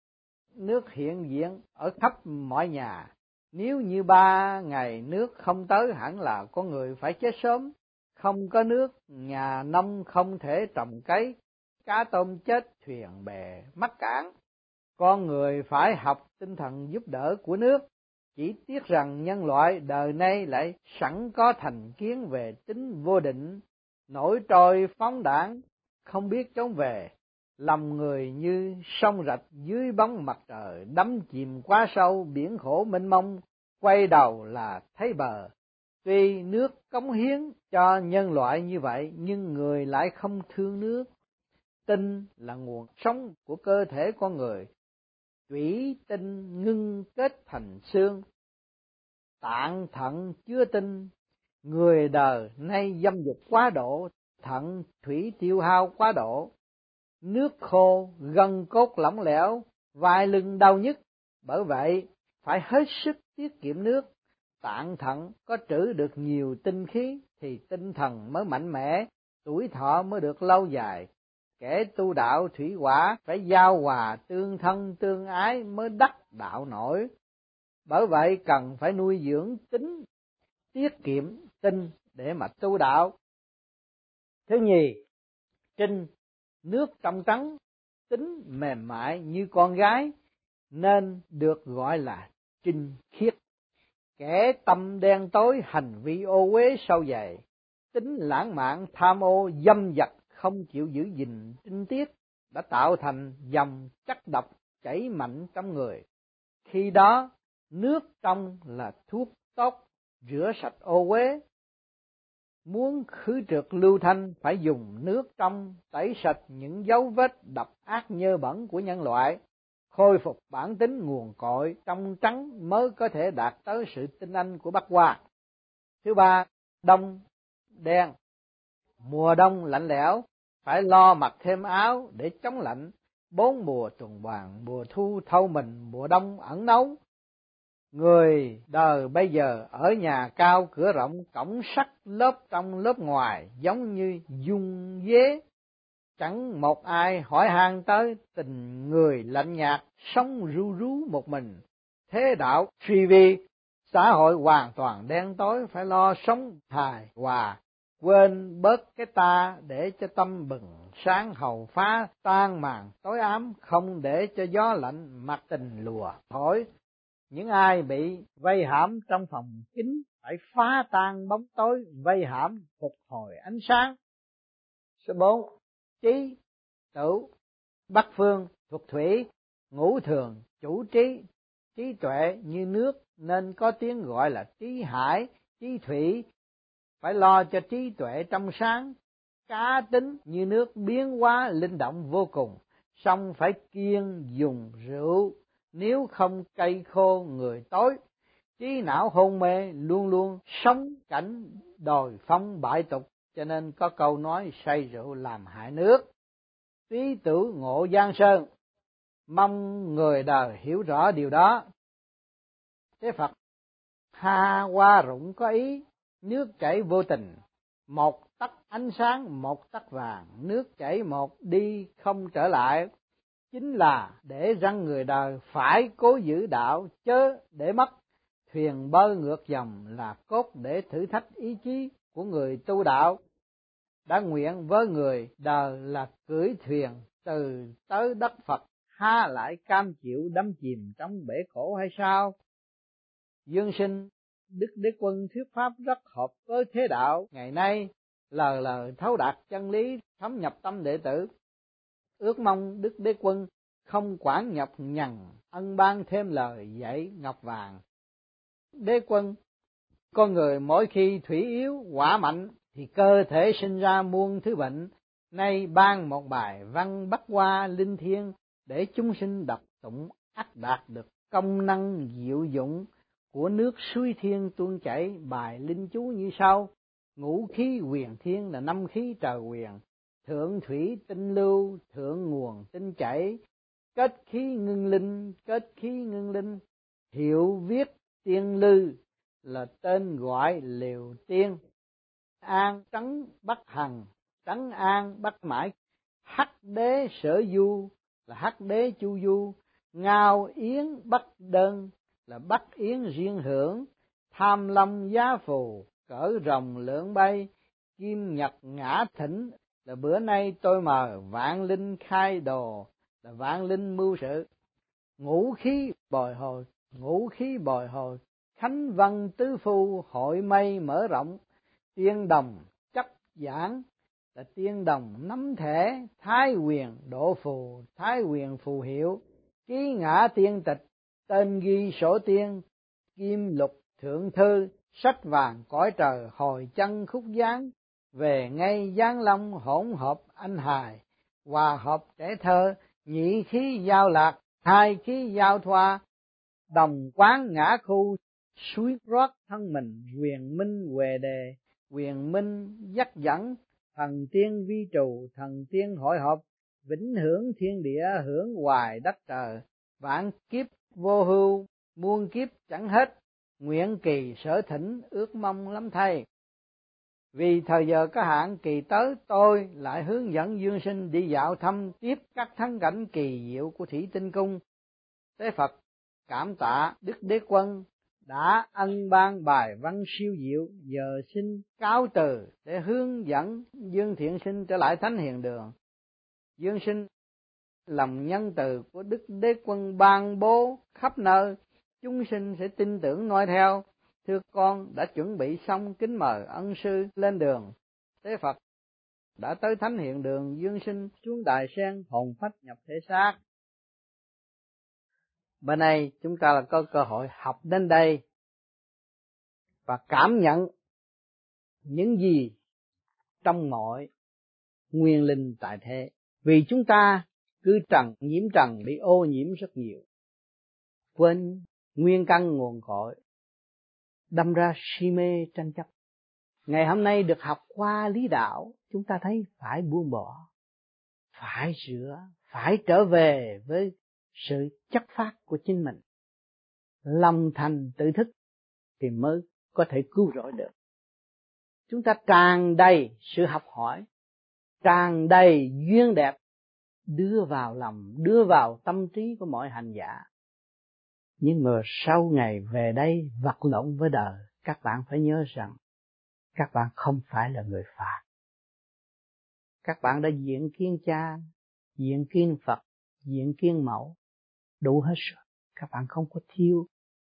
Nước hiện diện ở khắp mọi nhà. Nếu như ba ngày nước không tới, hẳn là con người phải chết sớm. Không có nước, nhà nông không thể trồng cấy, cá tôm chết, thuyền bè mắc cạn. Con người phải học tinh thần giúp đỡ của nước. Chỉ tiếc rằng nhân loại đời nay lại sẵn có thành kiến về tính vô định, nổi trôi phóng đãng, không biết trốn về. Lòng người như sông rạch dưới bóng mặt trời, đắm chìm quá sâu, biển khổ mênh mông, quay đầu là thấy bờ. Tuy nước cống hiến cho nhân loại như vậy, nhưng người lại không thương nước. Tinh là nguồn sống của cơ thể con người. Thủy tinh ngưng kết thành xương, tạng thận chứa tinh. Người đời nay dâm dục quá độ, thận thủy tiêu hao quá độ, nước khô, gân cốt lỏng lẻo, vai lưng đau nhức. Bởi vậy phải hết sức tiết kiệm nước. Tạng thận có trữ được nhiều tinh khí thì tinh thần mới mạnh mẽ, tuổi thọ mới được lâu dài. Kẻ tu đạo thủy hỏa phải giao hòa tương thân tương ái mới đắc đạo nổi. Bởi vậy cần phải nuôi dưỡng tính, tiết kiệm tinh để mà tu đạo. Thứ nhì, trinh, nước trong trắng, tính mềm mại như con gái nên được gọi là trinh khiết. Kẻ tâm đen tối, hành vi ô uế sâu dày, tính lãng mạn tham ô dâm dật, không chịu giữ gìn tinh tiết, đã tạo thành dòng chất độc chảy mạnh trong người. Khi đó nước trong là thuốc tốt, rửa sạch ô uế. Muốn khứ trượt lưu thanh phải dùng nước trong tẩy sạch những dấu vết độc ác nhơ bẩn của nhân loại, khôi phục bản tính nguồn cội trong trắng mới có thể đạt tới sự tinh anh của Bắc Hoa. Thứ ba, đông, đen. Mùa đông lạnh lẽo, phải lo mặc thêm áo để chống lạnh. Bốn mùa tuần hoàn, mùa thu thâu mình, mùa đông ẩn nấu. Người đời bây giờ ở nhà cao cửa rộng, cổng sắt lớp trong lớp ngoài, giống như dung dế. Chẳng một ai hỏi han tới, tình người lạnh nhạt, sống ru rú một mình. Thế đạo suy vi, xã hội hoàn toàn đen tối, phải lo sống hài hòa, quên bớt cái ta để cho tâm bừng sáng, hầu phá tan màn tối ám, không để cho gió lạnh mặt tình lùa thổi. Những ai bị vây hãm trong phòng kín phải phá tan bóng tối, vây hãm phục hồi ánh sáng. Số bốn, trí tử Bắc phương thuộc thủy, ngũ thường chủ trí. Trí tuệ như nước nên có tiếng gọi là trí hải, trí thủy. Phải lo cho trí tuệ trong sáng. Cá tính như nước biến hóa linh động vô cùng, song phải kiêng dùng rượu, nếu không cây khô người tối. Trí não hôn mê luôn luôn sống cảnh đồi phong bại tục, cho nên có câu nói say rượu làm hại nước. Trí tử ngộ giang sơn, mong người đời hiểu rõ điều đó. Thế Phật ha hoa rụng có ý, nước chảy vô tình, một tấc ánh sáng một tấc vàng, nước chảy một đi không trở lại. Chính là để răng người đời phải cố giữ đạo, chớ để mất. Thuyền bơi ngược dòng là cốt để thử thách ý chí của người tu đạo. Đã nguyện với người đời là cưỡi thuyền từ tới đất Phật, ha lại cam chịu đắm chìm trong bể khổ hay sao? Dương Sinh Đức Đế Quân thuyết pháp rất hợp với thế đạo ngày nay, lời lời thấu đạt chân lý, thấm nhập tâm đệ tử. Ước mong Đức Đế Quân không quản nhọc nhằn, ân ban thêm lời dạy ngọc vàng. Đế Quân, con người mỗi khi thủy yếu hỏa mạnh thì cơ thể sinh ra muôn thứ bệnh. Nay ban một bài văn Bắc Hoa linh thiêng để chúng sinh đọc tụng, ắt đạt được công năng diệu dụng của nước suối thiên tuôn chảy. Bài linh chú như sau: ngũ khí huyền thiên là năm khí trời huyền, thượng thủy tinh lưu, thượng nguồn tinh chảy, kết khí ngưng linh, kết khí ngưng linh. Hiệu viết tiên lư là tên gọi liều tiên. An trấn bắc hằng, trấn an bắc mãi. Hắc đế sở du là hắc đế chu du. Ngao yến bắc đơn là bắc yến riêng hưởng. Tham lâm giá phù, cỡ rồng lượn bay. Kim nhật ngã thỉnh là bữa nay tôi mời. Vạn linh khai đồ là vạn linh mưu sự. Ngũ khí bồi hồi, ngũ khí bồi hồi. Khánh văn tứ phu, hội mây mở rộng. Tiên đồng chấp giảng là tiên đồng nắm thể. Thái quyền độ phù, thái quyền phù hiệu. Ký ngã tiên tịch, tên ghi sổ tiên. Kim lục thượng thư, sách vàng cõi trời. Hồi chân khúc giáng, về ngay giáng long. Hỗn hợp anh hài, hòa hợp trẻ thơ. Nhị khí giao lạc, hai khí giao thoa. Đồng quán ngã khu, suối rót thân mình. Quyền minh huề đề, quyền minh dắt dẫn. Thần tiên vi trù, thần tiên hội họp. Vĩnh hưởng thiên địa, hưởng hoài đất trời. Vạn kiếp vô hưu, muôn kiếp chẳng hết. Nguyện kỳ sở thỉnh, ước mong lắm thay. Vì thời giờ có hạn, kỳ tới tôi lại hướng dẫn Dương Sinh đi dạo thăm tiếp các thắng cảnh kỳ diệu của Thủy Tinh Cung. Tế Phật cảm tạ Đức Đế Quân đã ân ban bài văn siêu diệu, giờ xin cáo từ để hướng dẫn Dương Thiện Sinh trở lại Thánh Hiền Đường. Dương Sinh lòng nhân từ của Đức Đế Quân ban bố khắp nơi, chúng sinh sẽ tin tưởng noi theo. Thưa con đã chuẩn bị xong, kính mời ân sư lên đường. Tế Phật đã tới Thánh Hiện Đường. Dương Sinh xuống đài sen, hồn phách nhập thể xác. Bên này chúng ta là có cơ hội học đến đây và cảm nhận những gì trong mọi nguyên linh tại thế. Vì chúng ta cứ trần, nhiễm trần, bị ô nhiễm rất nhiều, quên nguyên căn nguồn cội, đâm ra si mê tranh chấp. Ngày hôm nay được học qua lý đạo, chúng ta thấy phải buông bỏ, phải sửa, phải trở về với sự chất phát của chính mình. Lòng thành tự thức thì mới có thể cứu rỗi được. Chúng ta tràn đầy sự học hỏi, tràn đầy duyên đẹp, đưa vào lòng, đưa vào tâm trí của mọi hành giả. Nhưng mà sau ngày về đây vật lộn với đời, các bạn phải nhớ rằng các bạn không phải là người phàm. Các bạn đã diện kiến cha, diện kiến Phật, diện kiến mẫu, đủ hết rồi. Các bạn không có thiếu.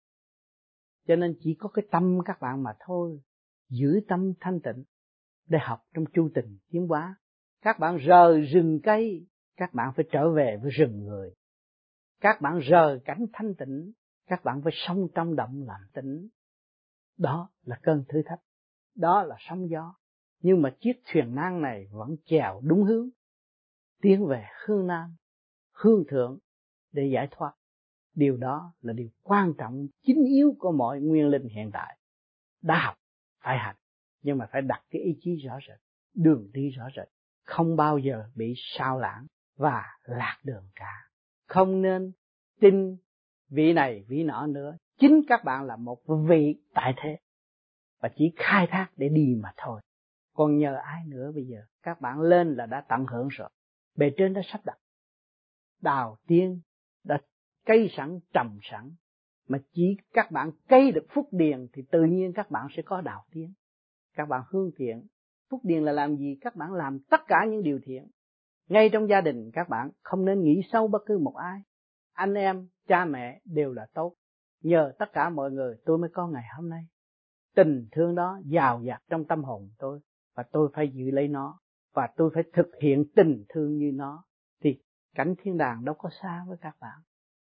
Cho nên chỉ có cái tâm các bạn mà thôi. Giữ tâm thanh tịnh để học trong chu trình tiến hóa. Các bạn rời rừng cây, các bạn phải trở về với rừng người. Các bạn rời cảnh thanh tịnh, các bạn phải sống trong động làm tĩnh. Đó là cơn thử thách, đó là sóng gió. Nhưng mà chiếc thuyền nan này vẫn chèo đúng hướng, tiến về hướng Nam, hướng thượng để giải thoát. Điều đó là điều quan trọng, chính yếu của mọi nguyên linh hiện tại. Đã học, phải hành, nhưng mà phải đặt cái ý chí rõ rệt, đường đi rõ rệt, không bao giờ bị sao lãng và lạc đường cả. Không nên tin vị này vị nọ nữa, chính các bạn là một vị tại thế và chỉ khai thác để đi mà thôi. Còn nhờ ai nữa bây giờ? Các bạn lên là đã tận hưởng rồi, bề trên đã sắp đặt, đào tiên đã cây sẵn trồng sẵn, mà chỉ các bạn cây được phúc điền thì tự nhiên các bạn sẽ có đạo tiên. Các bạn hướng thiện. Phúc điền là làm gì? Các bạn làm tất cả những điều thiện. Ngay trong gia đình các bạn không nên nghĩ sâu bất cứ một ai. Anh em, cha mẹ đều là tốt. Nhờ tất cả mọi người tôi mới có ngày hôm nay. Tình thương đó dào dạt trong tâm hồn tôi, và tôi phải giữ lấy nó, và tôi phải thực hiện tình thương như nó, thì cảnh thiên đàng đâu có xa với các bạn.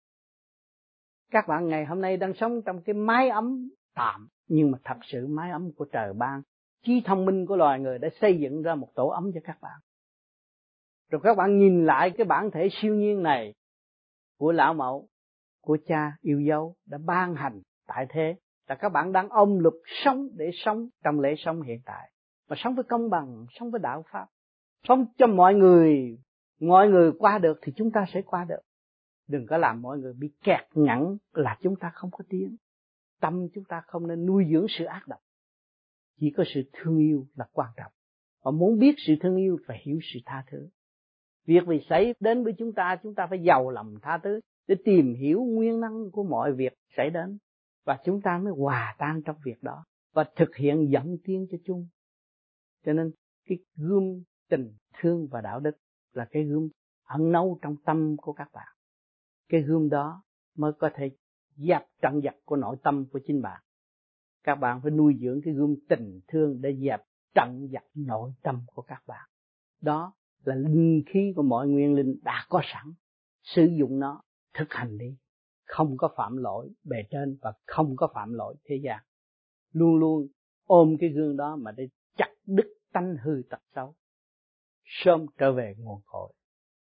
Các bạn ngày hôm nay đang sống trong cái mái ấm tạm, nhưng mà thật sự mái ấm của trời ban. Trí thông minh của loài người đã xây dựng ra một tổ ấm cho các bạn. Rồi các bạn nhìn lại cái bản thể siêu nhiên này của lão mẫu, của cha yêu dấu đã ban hành tại thế, là các bạn đang ôm luật sống để sống trong lễ sống hiện tại, mà sống với công bằng, sống với đạo pháp, sống cho mọi người, mọi người qua được thì chúng ta sẽ qua được. Đừng có làm mọi người bị kẹt ngắn là chúng ta không có tiếng. Tâm chúng ta không nên nuôi dưỡng sự ác độc, chỉ có sự thương yêu là quan trọng. Và muốn biết sự thương yêu phải hiểu sự tha thứ. Việc gì xảy đến với chúng ta, chúng ta phải giàu lòng tha thứ để tìm hiểu nguyên năng của mọi việc xảy đến, và chúng ta mới hòa tan trong việc đó và thực hiện dẫn tiến cho chung. Cho nên cái gươm tình thương và đạo đức là cái gươm ẩn nấu trong tâm của các bạn. Cái gươm đó mới có thể dập trận giặc của nội tâm của chính bạn. Các bạn phải nuôi dưỡng cái gươm tình thương để dập trận giặc nội tâm của các bạn. Đó là linh khí của mọi nguyên linh đã có sẵn. Sử dụng nó, thực hành đi. Không có phạm lỗi bề trên và không có phạm lỗi thế gian. Luôn luôn ôm cái gương đó mà để chặt đứt tánh hư tật xấu, sớm trở về nguồn cội.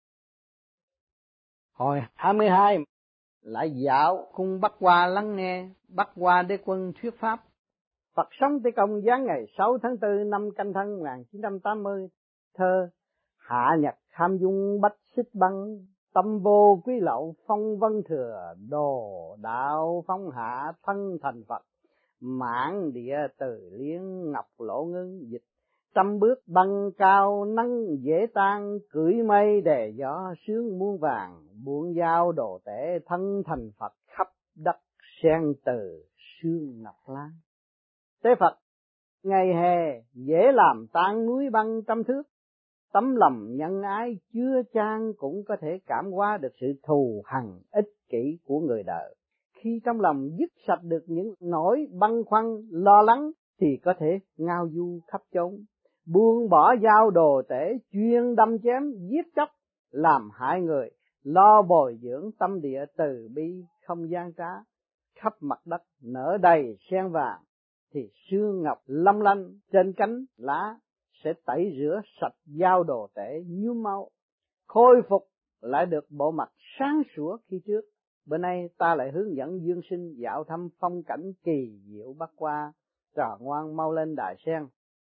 Hồi hai mươi hai lại dạo cung Bắc Hoa lắng nghe Bắc Hoa Đế Quân thuyết pháp. Phật sống Tây Công giáng ngày sáu tháng tư năm Canh Thân một nghìn chín trăm tám mươi. Thơ: hạ nhật tham dung bách xích băng, tâm vô quý lậu phong vân thừa, đồ đạo phong hạ thân thành Phật, mãn địa từ liếng ngọc lỗ ngưng dịch. Trăm bước băng cao nắng dễ tan, cưỡi mây đề gió sướng muôn vàng, buông dao đồ tể thân thành Phật, khắp đất sen từ sương ngọc lan. Tế Phật ngày hè dễ làm tan núi băng trăm thước, tấm lòng nhân ái chưa chan cũng có thể cảm hóa được sự thù hằn ích kỷ của người đời. Khi trong lòng dứt sạch được những nỗi băn khoăn lo lắng thì có thể ngao du khắp chốn, buông bỏ dao đồ tể chuyên đâm chém giết chóc làm hại người, lo bồi dưỡng tâm địa từ bi không gian trá. Khắp mặt đất nở đầy sen vàng thì sương ngọc long lanh trên cánh lá sẽ tẩy rửa sạch dao đồ tể nhuốm máu, khôi phục lại được bộ mặt sáng sủa khi trước. Bữa nay ta lại hướng dẫn Dương Sinh dạo thăm phong cảnh kỳ diệu Bắc Hoa. Trò ngoan mau lên đài sen,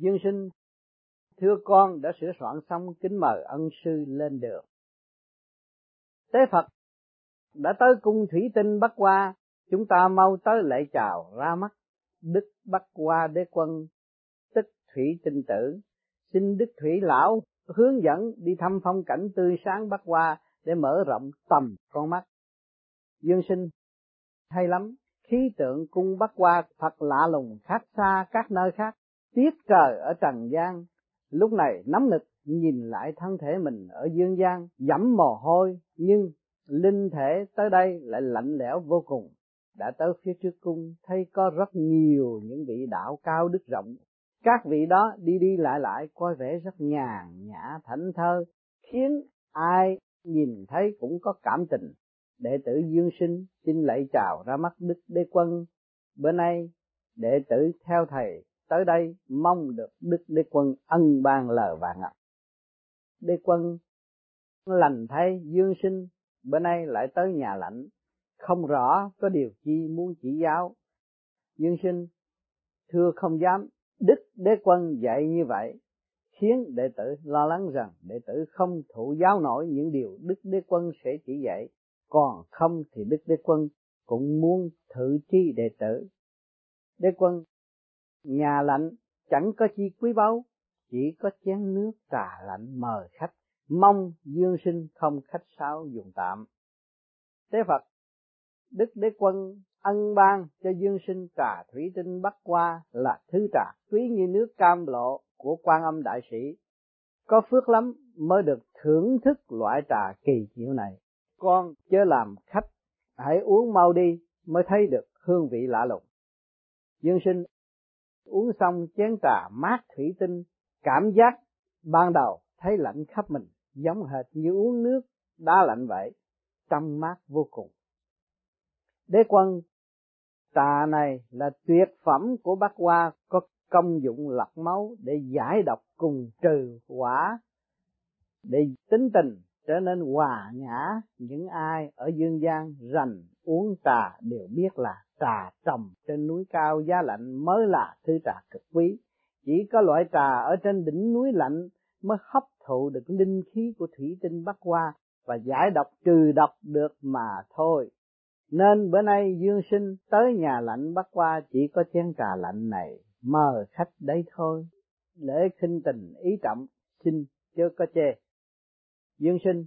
Dương Sinh thưa con đã sửa soạn xong, kính mời ân sư lên đường. Tế Phật đã tới cung thủy tinh Bắc Hoa, chúng ta mau tới lạy chào ra mắt Đức Bắc Hoa Đế Quân, tức Thủy Tinh Tử. Xin Đức Thủy Lão hướng dẫn đi thăm phong cảnh tươi sáng Bắc Hoa để mở rộng tầm con mắt. Dương Sinh hay lắm, khí tượng cung Bắc Hoa thật lạ lùng, khác xa các nơi khác. Tiết trời ở trần gian lúc này nóng nực, nhìn lại thân thể mình ở dương gian dẫm mồ hôi, nhưng linh thể tới đây lại lạnh lẽo vô cùng. Đã tới phía trước cung, thấy có rất nhiều những vị đạo cao đức rộng. Các vị đó đi đi lại lại coi vẻ rất nhàn nhã thảnh thơi, khiến ai nhìn thấy cũng có cảm tình. Đệ tử Dương Sinh xin lạy chào ra mắt Đức Đế Quân. Bữa nay đệ tử theo thầy tới đây mong được Đức Đế Quân ân ban lời vàng ngọc. Đế Quân lành thay Dương Sinh bữa nay lại tới nhà lãnh, không rõ có điều chi muốn chỉ giáo. Dương Sinh thưa không dám. Đức Đế Quân dạy như vậy khiến đệ tử lo lắng rằng đệ tử không thụ giáo nổi những điều Đức Đế Quân sẽ chỉ dạy, còn không thì Đức Đế Quân cũng muốn thử chi đệ tử. Đế Quân, nhà lạnh chẳng có chi quý báu, chỉ có chén nước trà lạnh mời khách, mong Dương Sinh không khách sáo dùng tạm. Tế Phật, Đức Đế Quân ân ban cho Dương Sinh trà thủy tinh Bắc Hoa là thứ trà quý như nước cam lộ của Quan Âm Đại Sĩ. Có phước lắm mới được thưởng thức loại trà kỳ diệu này. Con chớ làm khách, hãy uống mau đi mới thấy được hương vị lạ lùng. Dương Sinh uống xong chén trà mát thủy tinh, cảm giác ban đầu thấy lạnh khắp mình, giống hệt như uống nước đá lạnh vậy, trong mát vô cùng. Đế Quân, trà này là tuyệt phẩm của Bắc Hoa, có công dụng lọc máu để giải độc cùng trừ hỏa, để tính tình trở nên hòa nhã. Những ai ở dương gian rành uống trà đều biết là trà trồng trên núi cao giá lạnh mới là thứ trà cực quý. Chỉ có loại trà ở trên đỉnh núi lạnh mới hấp thụ được linh khí của thủy tinh Bắc Hoa và giải độc trừ độc được mà thôi. Nên bữa nay Dương Sinh tới nhà lạnh Bắc Hoa chỉ có chén trà lạnh này mời khách đấy thôi. Lễ khinh tình ý trọng, xin chớ có chê. Dương Sinh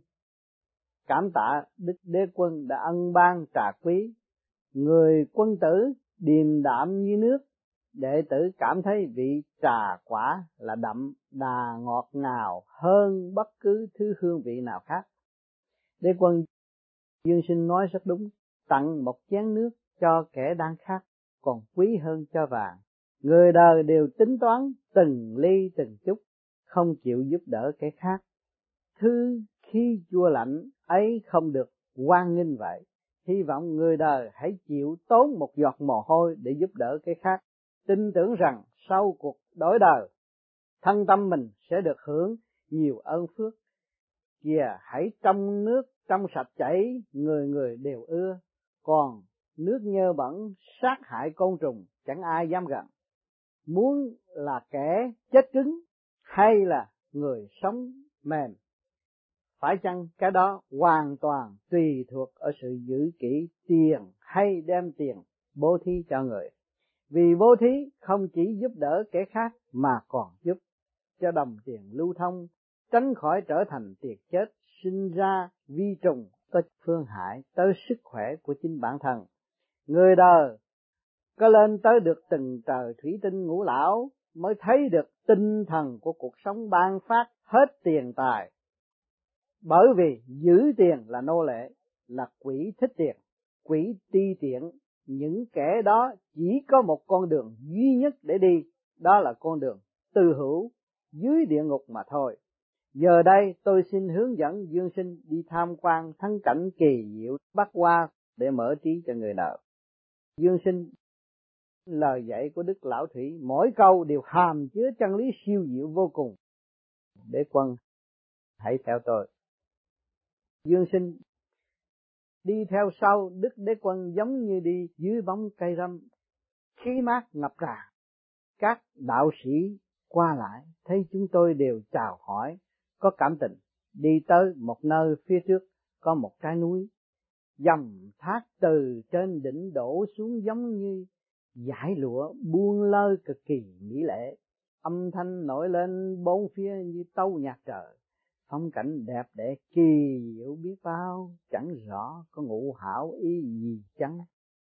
cảm tạ Đức Đế Quân đã ân ban trà quý. Người quân tử điềm đạm như nước, đệ tử cảm thấy vị trà quả là đậm đà ngọt ngào hơn bất cứ thứ hương vị nào khác. Đế Quân, Dương Sinh nói rất đúng, tặng một chén nước cho kẻ đang khát còn quý hơn cho vàng. Người đời đều tính toán từng ly từng chút, không chịu giúp đỡ kẻ khác. Thứ khi chua lạnh ấy không được hoan nghênh vậy. Hy vọng người đời hãy chịu tốn một giọt mồ hôi để giúp đỡ cái khác. Tin tưởng rằng sau cuộc đổi đời, thân tâm mình sẽ được hưởng nhiều ơn phước. Kìa hãy trong nước trong sạch chảy, người người đều ưa. Còn nước nhơ bẩn sát hại côn trùng, chẳng ai dám gần. Muốn là kẻ chết cứng hay là người sống mềm, phải chăng cái đó hoàn toàn tùy thuộc ở sự giữ kỹ tiền hay đem tiền bố thí cho người. Vì bố thí không chỉ giúp đỡ kẻ khác mà còn giúp cho đồng tiền lưu thông, tránh khỏi trở thành tiền chết, sinh ra vi trùng có phương hại tới sức khỏe của chính bản thân. Người đời có lên tới được từng trời thủy tinh ngũ lão mới thấy được tinh thần của cuộc sống ban phát hết tiền tài. Bởi vì giữ tiền là nô lệ, là quỷ thích tiền, quỷ ti tiện. Những kẻ đó chỉ có một con đường duy nhất để đi, đó là con đường từ hữu dưới địa ngục mà thôi. Giờ đây tôi xin hướng dẫn Dương Sinh đi tham quan thắng cảnh kỳ diệu Bắc Hoa để mở trí cho người đời. Dương Sinh lời dạy của Đức Lão Thủy mỗi câu đều hàm chứa chân lý siêu diệu vô cùng. Đế Quân, hãy theo tôi. Dương Sinh đi theo sau Đức Đế Quân giống như đi dưới bóng cây râm, khí mát ngập tràn. Các đạo sĩ qua lại, thấy chúng tôi đều chào hỏi, có cảm tình. Đi tới một nơi phía trước có một cái núi, dòng thác từ trên đỉnh đổ xuống giống như dải lụa buông lơi cực kỳ mỹ lệ. Âm thanh nổi lên bốn phía như tấu nhạc trời, phong cảnh đẹp đẽ kỳ diệu biết bao, chẳng rõ có ngụ hảo ý gì chăng.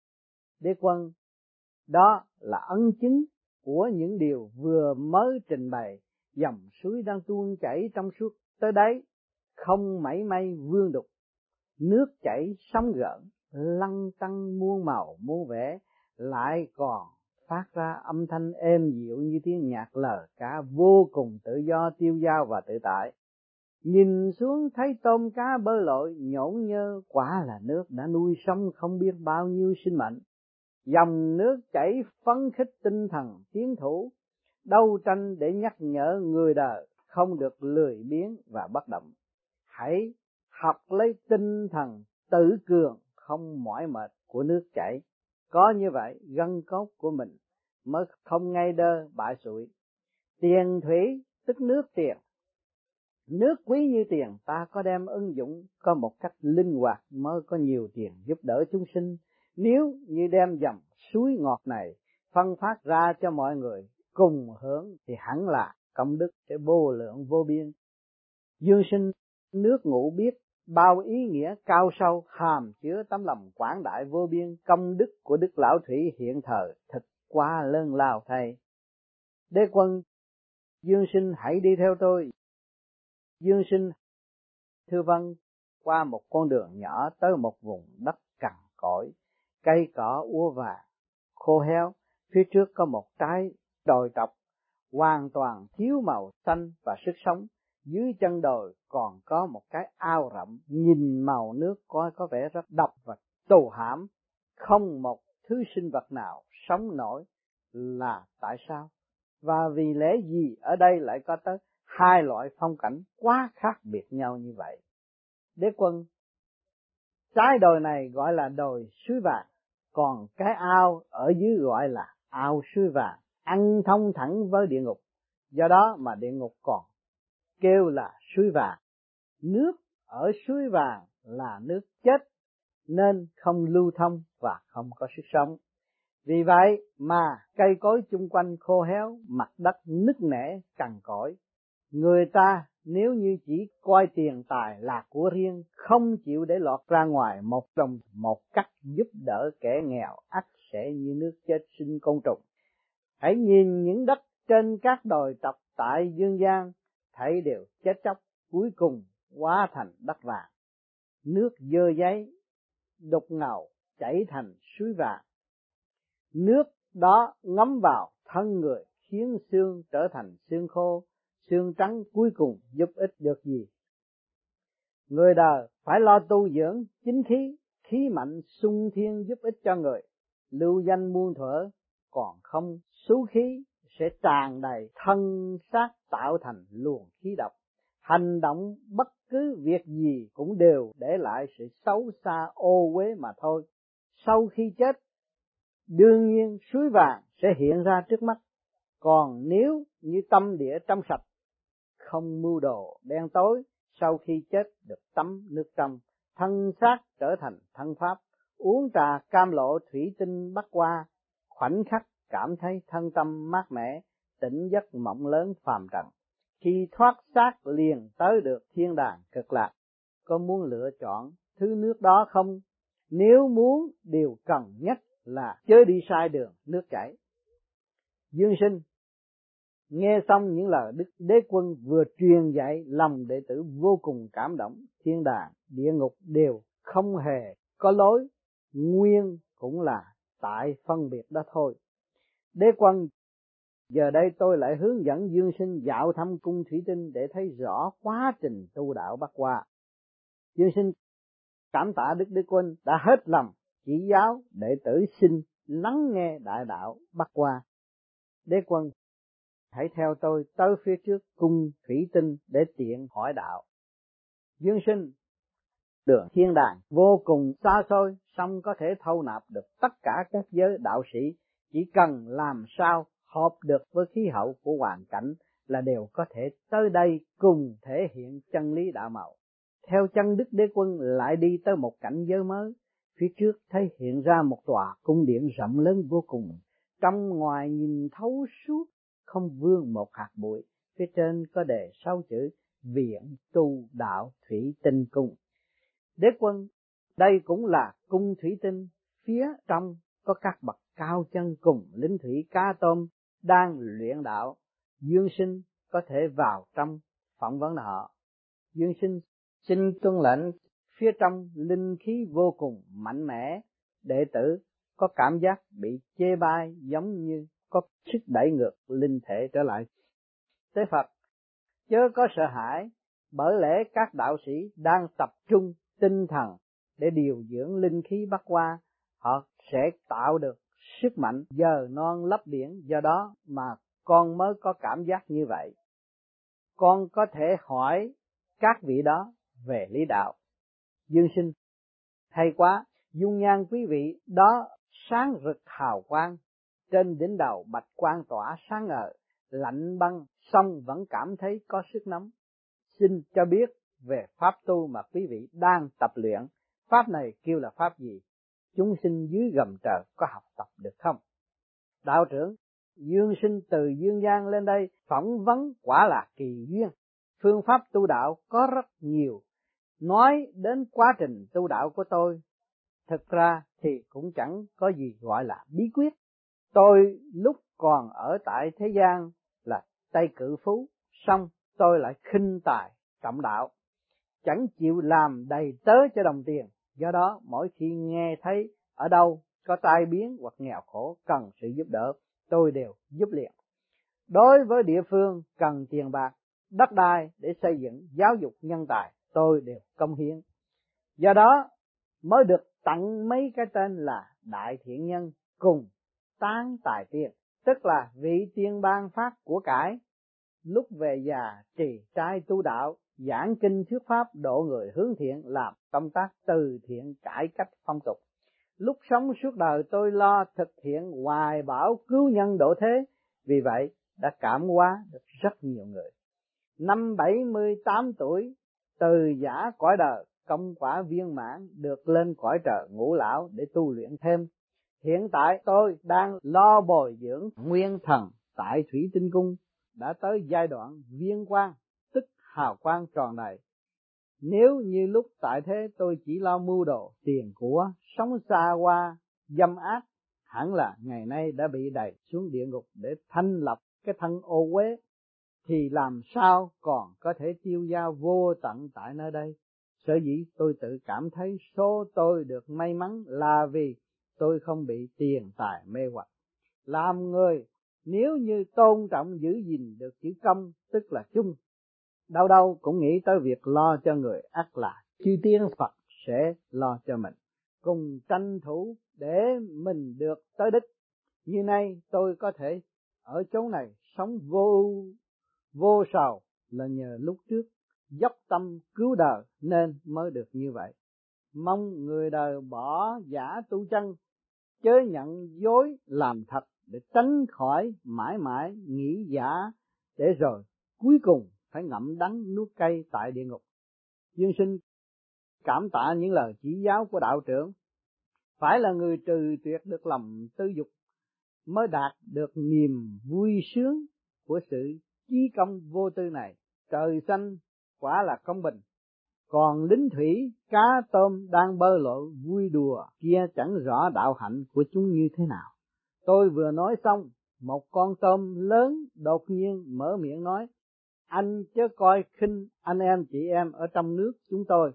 Đế quân, đó là ân chứng của những điều vừa mới trình bày. Dòng suối đang tuôn chảy trong suốt tới đấy, không mảy may vương đục, nước chảy sóng gợn, lăn tăn muôn màu muôn vẻ, lại còn phát ra âm thanh êm dịu như tiếng nhạc lời ca vô cùng tự do tiêu dao và tự tại. Nhìn xuống thấy tôm cá bơi lội nhổn nhơ, quả là nước đã nuôi sống không biết bao nhiêu sinh mệnh. Dòng nước chảy phấn khích tinh thần tiến thủ, đấu tranh để nhắc nhở người đời không được lười biếng và bất động. Hãy học lấy tinh thần tự cường không mỏi mệt của nước chảy. Có như vậy gân cốt của mình mới không ngay đơ bại sụi. Tiền thủy tức nước tiền, nước quý như tiền, ta có đem ứng dụng có một cách linh hoạt mới có nhiều tiền giúp đỡ chúng sinh. Nếu như đem dòng suối ngọt này phân phát ra cho mọi người cùng hưởng thì hẳn là công đức sẽ vô lượng vô biên. Dương sinh nước ngũ biết bao ý nghĩa cao sâu, hàm chứa tấm lòng quảng đại vô biên. Công đức của Đức Lão Thủy hiện thời thật quá lớn lao thay. Đế quân, Dương sinh hãy đi theo tôi. Dương sinh thưa vâng. Qua một con đường nhỏ tới một vùng đất cằn cỗi, cây cỏ úa vàng khô héo. Phía trước có một trái đồi trọc hoàn toàn thiếu màu xanh và sức sống. Dưới chân đồi còn có một cái ao rộng, nhìn màu nước coi có vẻ rất độc và tù hãm, không một thứ sinh vật nào sống nổi. Là tại sao? Và vì lẽ gì ở đây lại có tới hai loại phong cảnh quá khác biệt nhau như vậy? Đế quân, trái đồi này gọi là đồi suối vàng, còn cái ao ở dưới gọi là ao suối vàng, ăn thông thẳng với địa ngục. Do đó mà địa ngục còn kêu là suối vàng. Nước ở suối vàng là nước chết nên không lưu thông và không có sức sống. Vì vậy mà cây cối chung quanh khô héo, mặt đất nứt nẻ cằn cỗi. Người ta nếu như chỉ coi tiền tài là của riêng, không chịu để lọt ra ngoài một đồng một cách giúp đỡ kẻ nghèo, ắt sẽ như nước chết sinh côn trùng. Hãy nhìn những đất trên các đồi trọc tại dương gian, thấy đều chết chóc, cuối cùng hóa thành đất vàng. Nước dơ giấy, đục ngầu chảy thành suối vàng. Nước đó ngấm vào thân người khiến xương trở thành xương khô, xương trắng cuối cùng giúp ích được gì? Người đời phải lo tu dưỡng chính khí, khí mạnh sung thiên giúp ích cho người. Lưu danh muôn thuở còn không xú khí sẽ tràn đầy thân xác tạo thành luồng khí độc. Hành động bất cứ việc gì cũng đều để lại sự xấu xa ô uế mà thôi. Sau khi chết, đương nhiên suối vàng sẽ hiện ra trước mắt. Còn nếu như tâm địa trong sạch, không mưu đồ đen tối, sau khi chết được tắm nước trong, thân xác trở thành thân pháp. Uống trà cam lộ thủy tinh bắc qua, khoảnh khắc cảm thấy thân tâm mát mẻ, tỉnh giấc mộng lớn phàm trần. Khi thoát xác liền tới được thiên đàng cực lạc. Có muốn lựa chọn thứ nước đó không? Nếu muốn, điều cần nhất là chớ đi sai đường nước chảy. Dương sinh nghe xong những lời Đức Đế Quân vừa truyền dạy, lòng đệ tử vô cùng cảm động. Thiên đàng, địa ngục đều không hề có lối, nguyên cũng là tại phân biệt đó thôi. Đế Quân, giờ đây tôi lại hướng dẫn Dương sinh dạo thăm cung thủy tinh để thấy rõ quá trình tu đạo Bắc Hoa. Dương sinh cảm tạ Đức Đế Quân đã hết lòng chỉ giáo đệ tử xin lắng nghe đại đạo Bắc Hoa. Đế Quân, hãy theo tôi tới phía trước cung thủy tinh để tiện hỏi đạo. Dương sinh, đường thiên đàng vô cùng xa xôi, song có thể thâu nạp được tất cả các giới đạo sĩ, chỉ cần làm sao hợp được với khí hậu của hoàn cảnh là đều có thể tới đây cùng thể hiện chân lý đạo màu. Theo chân Đức Đế Quân lại đi tới một cảnh giới mới, phía trước thấy hiện ra một tòa cung điện rộng lớn vô cùng, trong ngoài nhìn thấu suốt, không vương một hạt bụi, phía trên có đề sáu chữ Viện Tu Đạo Thủy Tinh Cung. Đế Quân, đây cũng là cung thủy tinh, phía trong có các bậc cao chân cùng lính thủy cá tôm đang luyện đạo. Dương Sinh có thể vào trong phỏng vấn họ. Dương Sinh xin tuân lệnh. Phía trong linh khí vô cùng mạnh mẽ, đệ tử có cảm giác bị chê bai, giống như có sức đẩy ngược linh thể trở lại. Tế Phật, chớ có sợ hãi, bởi lẽ các đạo sĩ đang tập trung tinh thần để điều dưỡng linh khí bắc qua, họ sẽ tạo được sức mạnh giờ non lấp biển, do đó mà con mới có cảm giác như vậy. Con có thể hỏi các vị đó về lý đạo. Dương Sinh, hay quá, dung nhan quý vị đó sáng rực hào quang, trên đỉnh đầu bạch quang tỏa sáng ngời, lạnh băng, song vẫn cảm thấy có sức nóng. Xin cho biết về pháp tu mà quý vị đang tập luyện, pháp này kêu là pháp gì? Chúng sinh dưới gầm trời có học tập được không? Đạo trưởng, Dương Sinh từ dương gian lên đây phỏng vấn quả là kỳ duyên. Phương pháp tu đạo có rất nhiều. Nói đến quá trình tu đạo của tôi, thực ra thì cũng chẳng có gì gọi là bí quyết. Tôi lúc còn ở tại thế gian là Tây Cự Phú, xong tôi lại khinh tài trọng đạo, chẳng chịu làm đầy tớ cho đồng tiền. Do đó mỗi khi nghe thấy ở đâu có tai biến hoặc nghèo khổ cần sự giúp đỡ, tôi đều giúp liền. Đối với địa phương cần tiền bạc, đất đai để xây dựng, giáo dục nhân tài, tôi đều công hiến. Do đó mới được tặng mấy cái tên là đại thiện nhân cùng tán tài tiền, tức là vị tiền ban phát của cải. Lúc về già trì trai tu đạo, giảng kinh thuyết pháp độ người hướng thiện, làm công tác từ thiện cải cách phong tục. Lúc sống suốt đời tôi lo thực hiện hoài bão cứu nhân độ thế, vì vậy đã cảm hóa được rất nhiều người. Năm bảy mươi tám tuổi, từ giả cõi đời, công quả viên mãn, được lên cõi trời ngũ lão để tu luyện thêm. Hiện tại tôi đang lo bồi dưỡng nguyên thần tại Thủy Tinh Cung, đã tới giai đoạn viên quang, tức hào quang tròn đầy. Nếu như lúc tại thế tôi chỉ lo mưu đồ tiền của, sống xa hoa dâm ác, hẳn là ngày nay đã bị đẩy xuống địa ngục để thanh lập cái thân ô uế, thì làm sao còn có thể tiêu dao vô tận tại nơi đây. Sở dĩ tôi tự cảm thấy số tôi được may mắn là vì tôi không bị tiền tài mê hoặc. Làm người nếu như tôn trọng giữ gìn được chữ công, tức là chung, đâu đâu cũng nghĩ tới việc lo cho người, ắt là chư tiên Phật sẽ lo cho mình. Cùng tranh thủ để mình được tới đích. Như nay tôi có thể ở chỗ này sống vô vô sầu là nhờ lúc trước dốc tâm cứu đời nên mới được như vậy. Mong người đời bỏ giả tu chân, chớ nhận dối làm thật, để tránh khỏi mãi mãi nghĩ giả, để rồi cuối cùng phải ngậm đắng nuốt cay tại địa ngục. Dương Sinh cảm tạ những lời chỉ giáo của đạo trưởng. Phải là người trừ tuyệt được lòng tư dục mới đạt được niềm vui sướng của sự chí công vô tư này. Trời xanh quả là công bình, còn lính thủy cá tôm đang bơi lội vui đùa kia chẳng rõ đạo hạnh của chúng như thế nào. Tôi vừa nói xong, một con tôm lớn đột nhiên mở miệng nói: anh chớ coi khinh anh em chị em ở trong nước chúng tôi.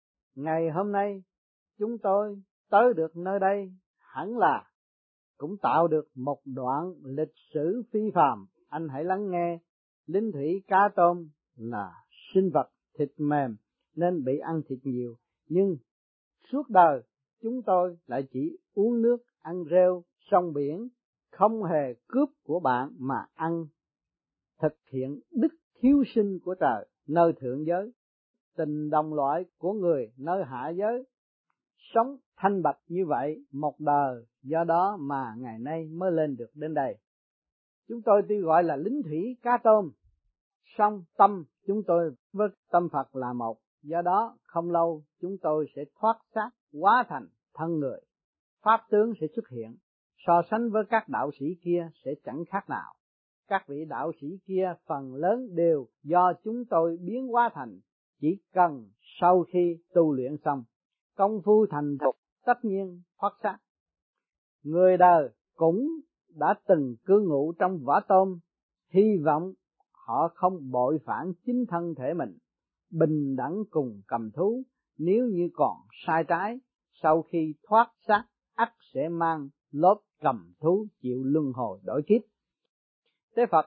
Ngày hôm nay chúng tôi tới được nơi đây hẳn là cũng tạo được một đoạn lịch sử phi phàm. Anh hãy lắng nghe. Linh thủy cá tôm là sinh vật thịt mềm nên bị ăn thịt nhiều, nhưng suốt đời chúng tôi lại chỉ uống nước, ăn rêu sông biển, không hề cướp của bạn mà ăn, thực hiện đức hiếu sinh của trời nơi thượng giới, tình đồng loại của người nơi hạ giới, sống thanh bạch như vậy một đời. Do đó mà ngày nay mới lên được đến đây. Chúng tôi tuy gọi là lính thủy cá tôm, song tâm chúng tôi với tâm Phật là một. Do đó không lâu chúng tôi sẽ thoát xác hóa thành thân người, pháp tướng sẽ xuất hiện. So sánh với các đạo sĩ kia sẽ chẳng khác nào. Các vị đạo sĩ kia phần lớn đều do chúng tôi biến hóa thành, chỉ cần sau khi tu luyện xong, công phu thành thục tất nhiên thoát xác. Người đời cũng đã từng cư ngụ trong vỏ tôm, hy vọng họ không bội phản chính thân thể mình, bình đẳng cùng cầm thú. Nếu như còn sai trái, sau khi thoát xác ắt sẽ mang lốp cầm thú chịu luân hồi đổi kiếp. Thế Phật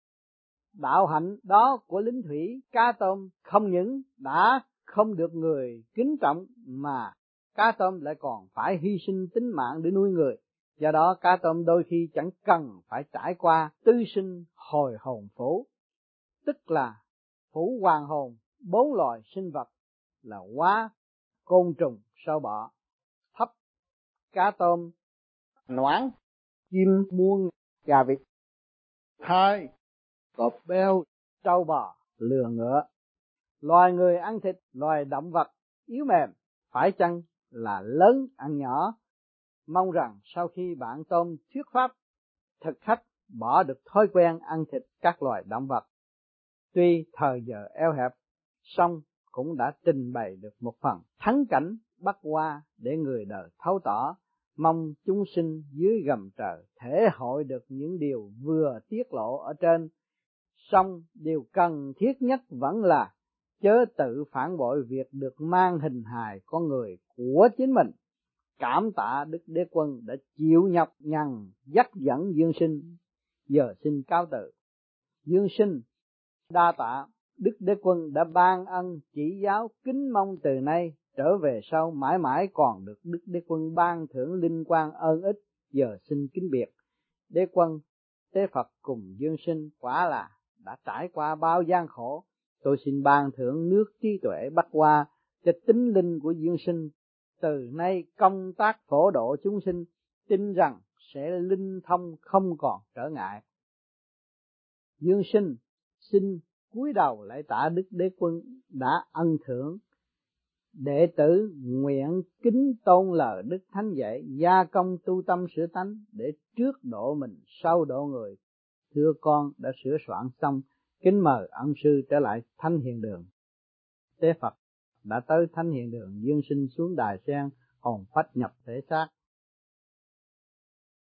đạo hạnh đó của lính thủy cá tôm không những đã không được người kính trọng, mà cá tôm lại còn phải hy sinh tính mạng để nuôi người. Do đó cá tôm đôi khi chẳng cần phải trải qua tư sinh hồi hồn phủ, tức là phủ hoàng hồn bốn loài sinh vật là hóa, côn trùng, sâu bọ, thấp, cá tôm, noãn, chim muông, gà vịt. Hai, cọp beo, trâu bò, lừa ngựa. Loài người ăn thịt loài động vật yếu mềm, phải chăng là lớn ăn nhỏ? Mong rằng sau khi bạn Tôm thuyết pháp, thực khách bỏ được thói quen ăn thịt các loài động vật. Tuy thời giờ eo hẹp, song cũng đã trình bày được một phần thắng cảnh Bắc Hoa để người đời thấu tỏ. Mong chúng sinh dưới gầm trời thể hội được những điều vừa tiết lộ ở trên. Song điều cần thiết nhất vẫn là chớ tự phản bội việc được mang hình hài con người của chính mình. Cảm tạ Đức Đế Quân đã chịu nhọc nhằn dắt dẫn Dương Sinh. Giờ xin cáo từ. Dương Sinh đa tạ Đức Đế Quân đã ban ân chỉ giáo, kính mong từ nay trở về sau mãi mãi còn được Đức Đế Quân ban thưởng linh quang ơn ích. Giờ xin kính biệt. Đế Quân, Tế Phật cùng Dương Sinh quả là đã trải qua bao gian khổ. Tôi xin ban thưởng nước trí tuệ Bắc Hoa cho tính linh của Dương Sinh. Từ nay công tác phổ độ chúng sinh, tin rằng sẽ linh thông không còn trở ngại. Dương Sinh xin cúi đầu lại tạ Đức Đế Quân đã ân thưởng. Đệ tử nguyện kính tôn lời Đức Thánh dạy, gia công tu tâm sửa tánh để trước độ mình sau độ người. Thưa con đã sửa soạn xong, kính mời ân sư trở lại Thánh Hiền Đường. Tế Phật đã tới Thánh Hiền Đường, Dương Sinh xuống đài sen, hồn phách nhập thể xác.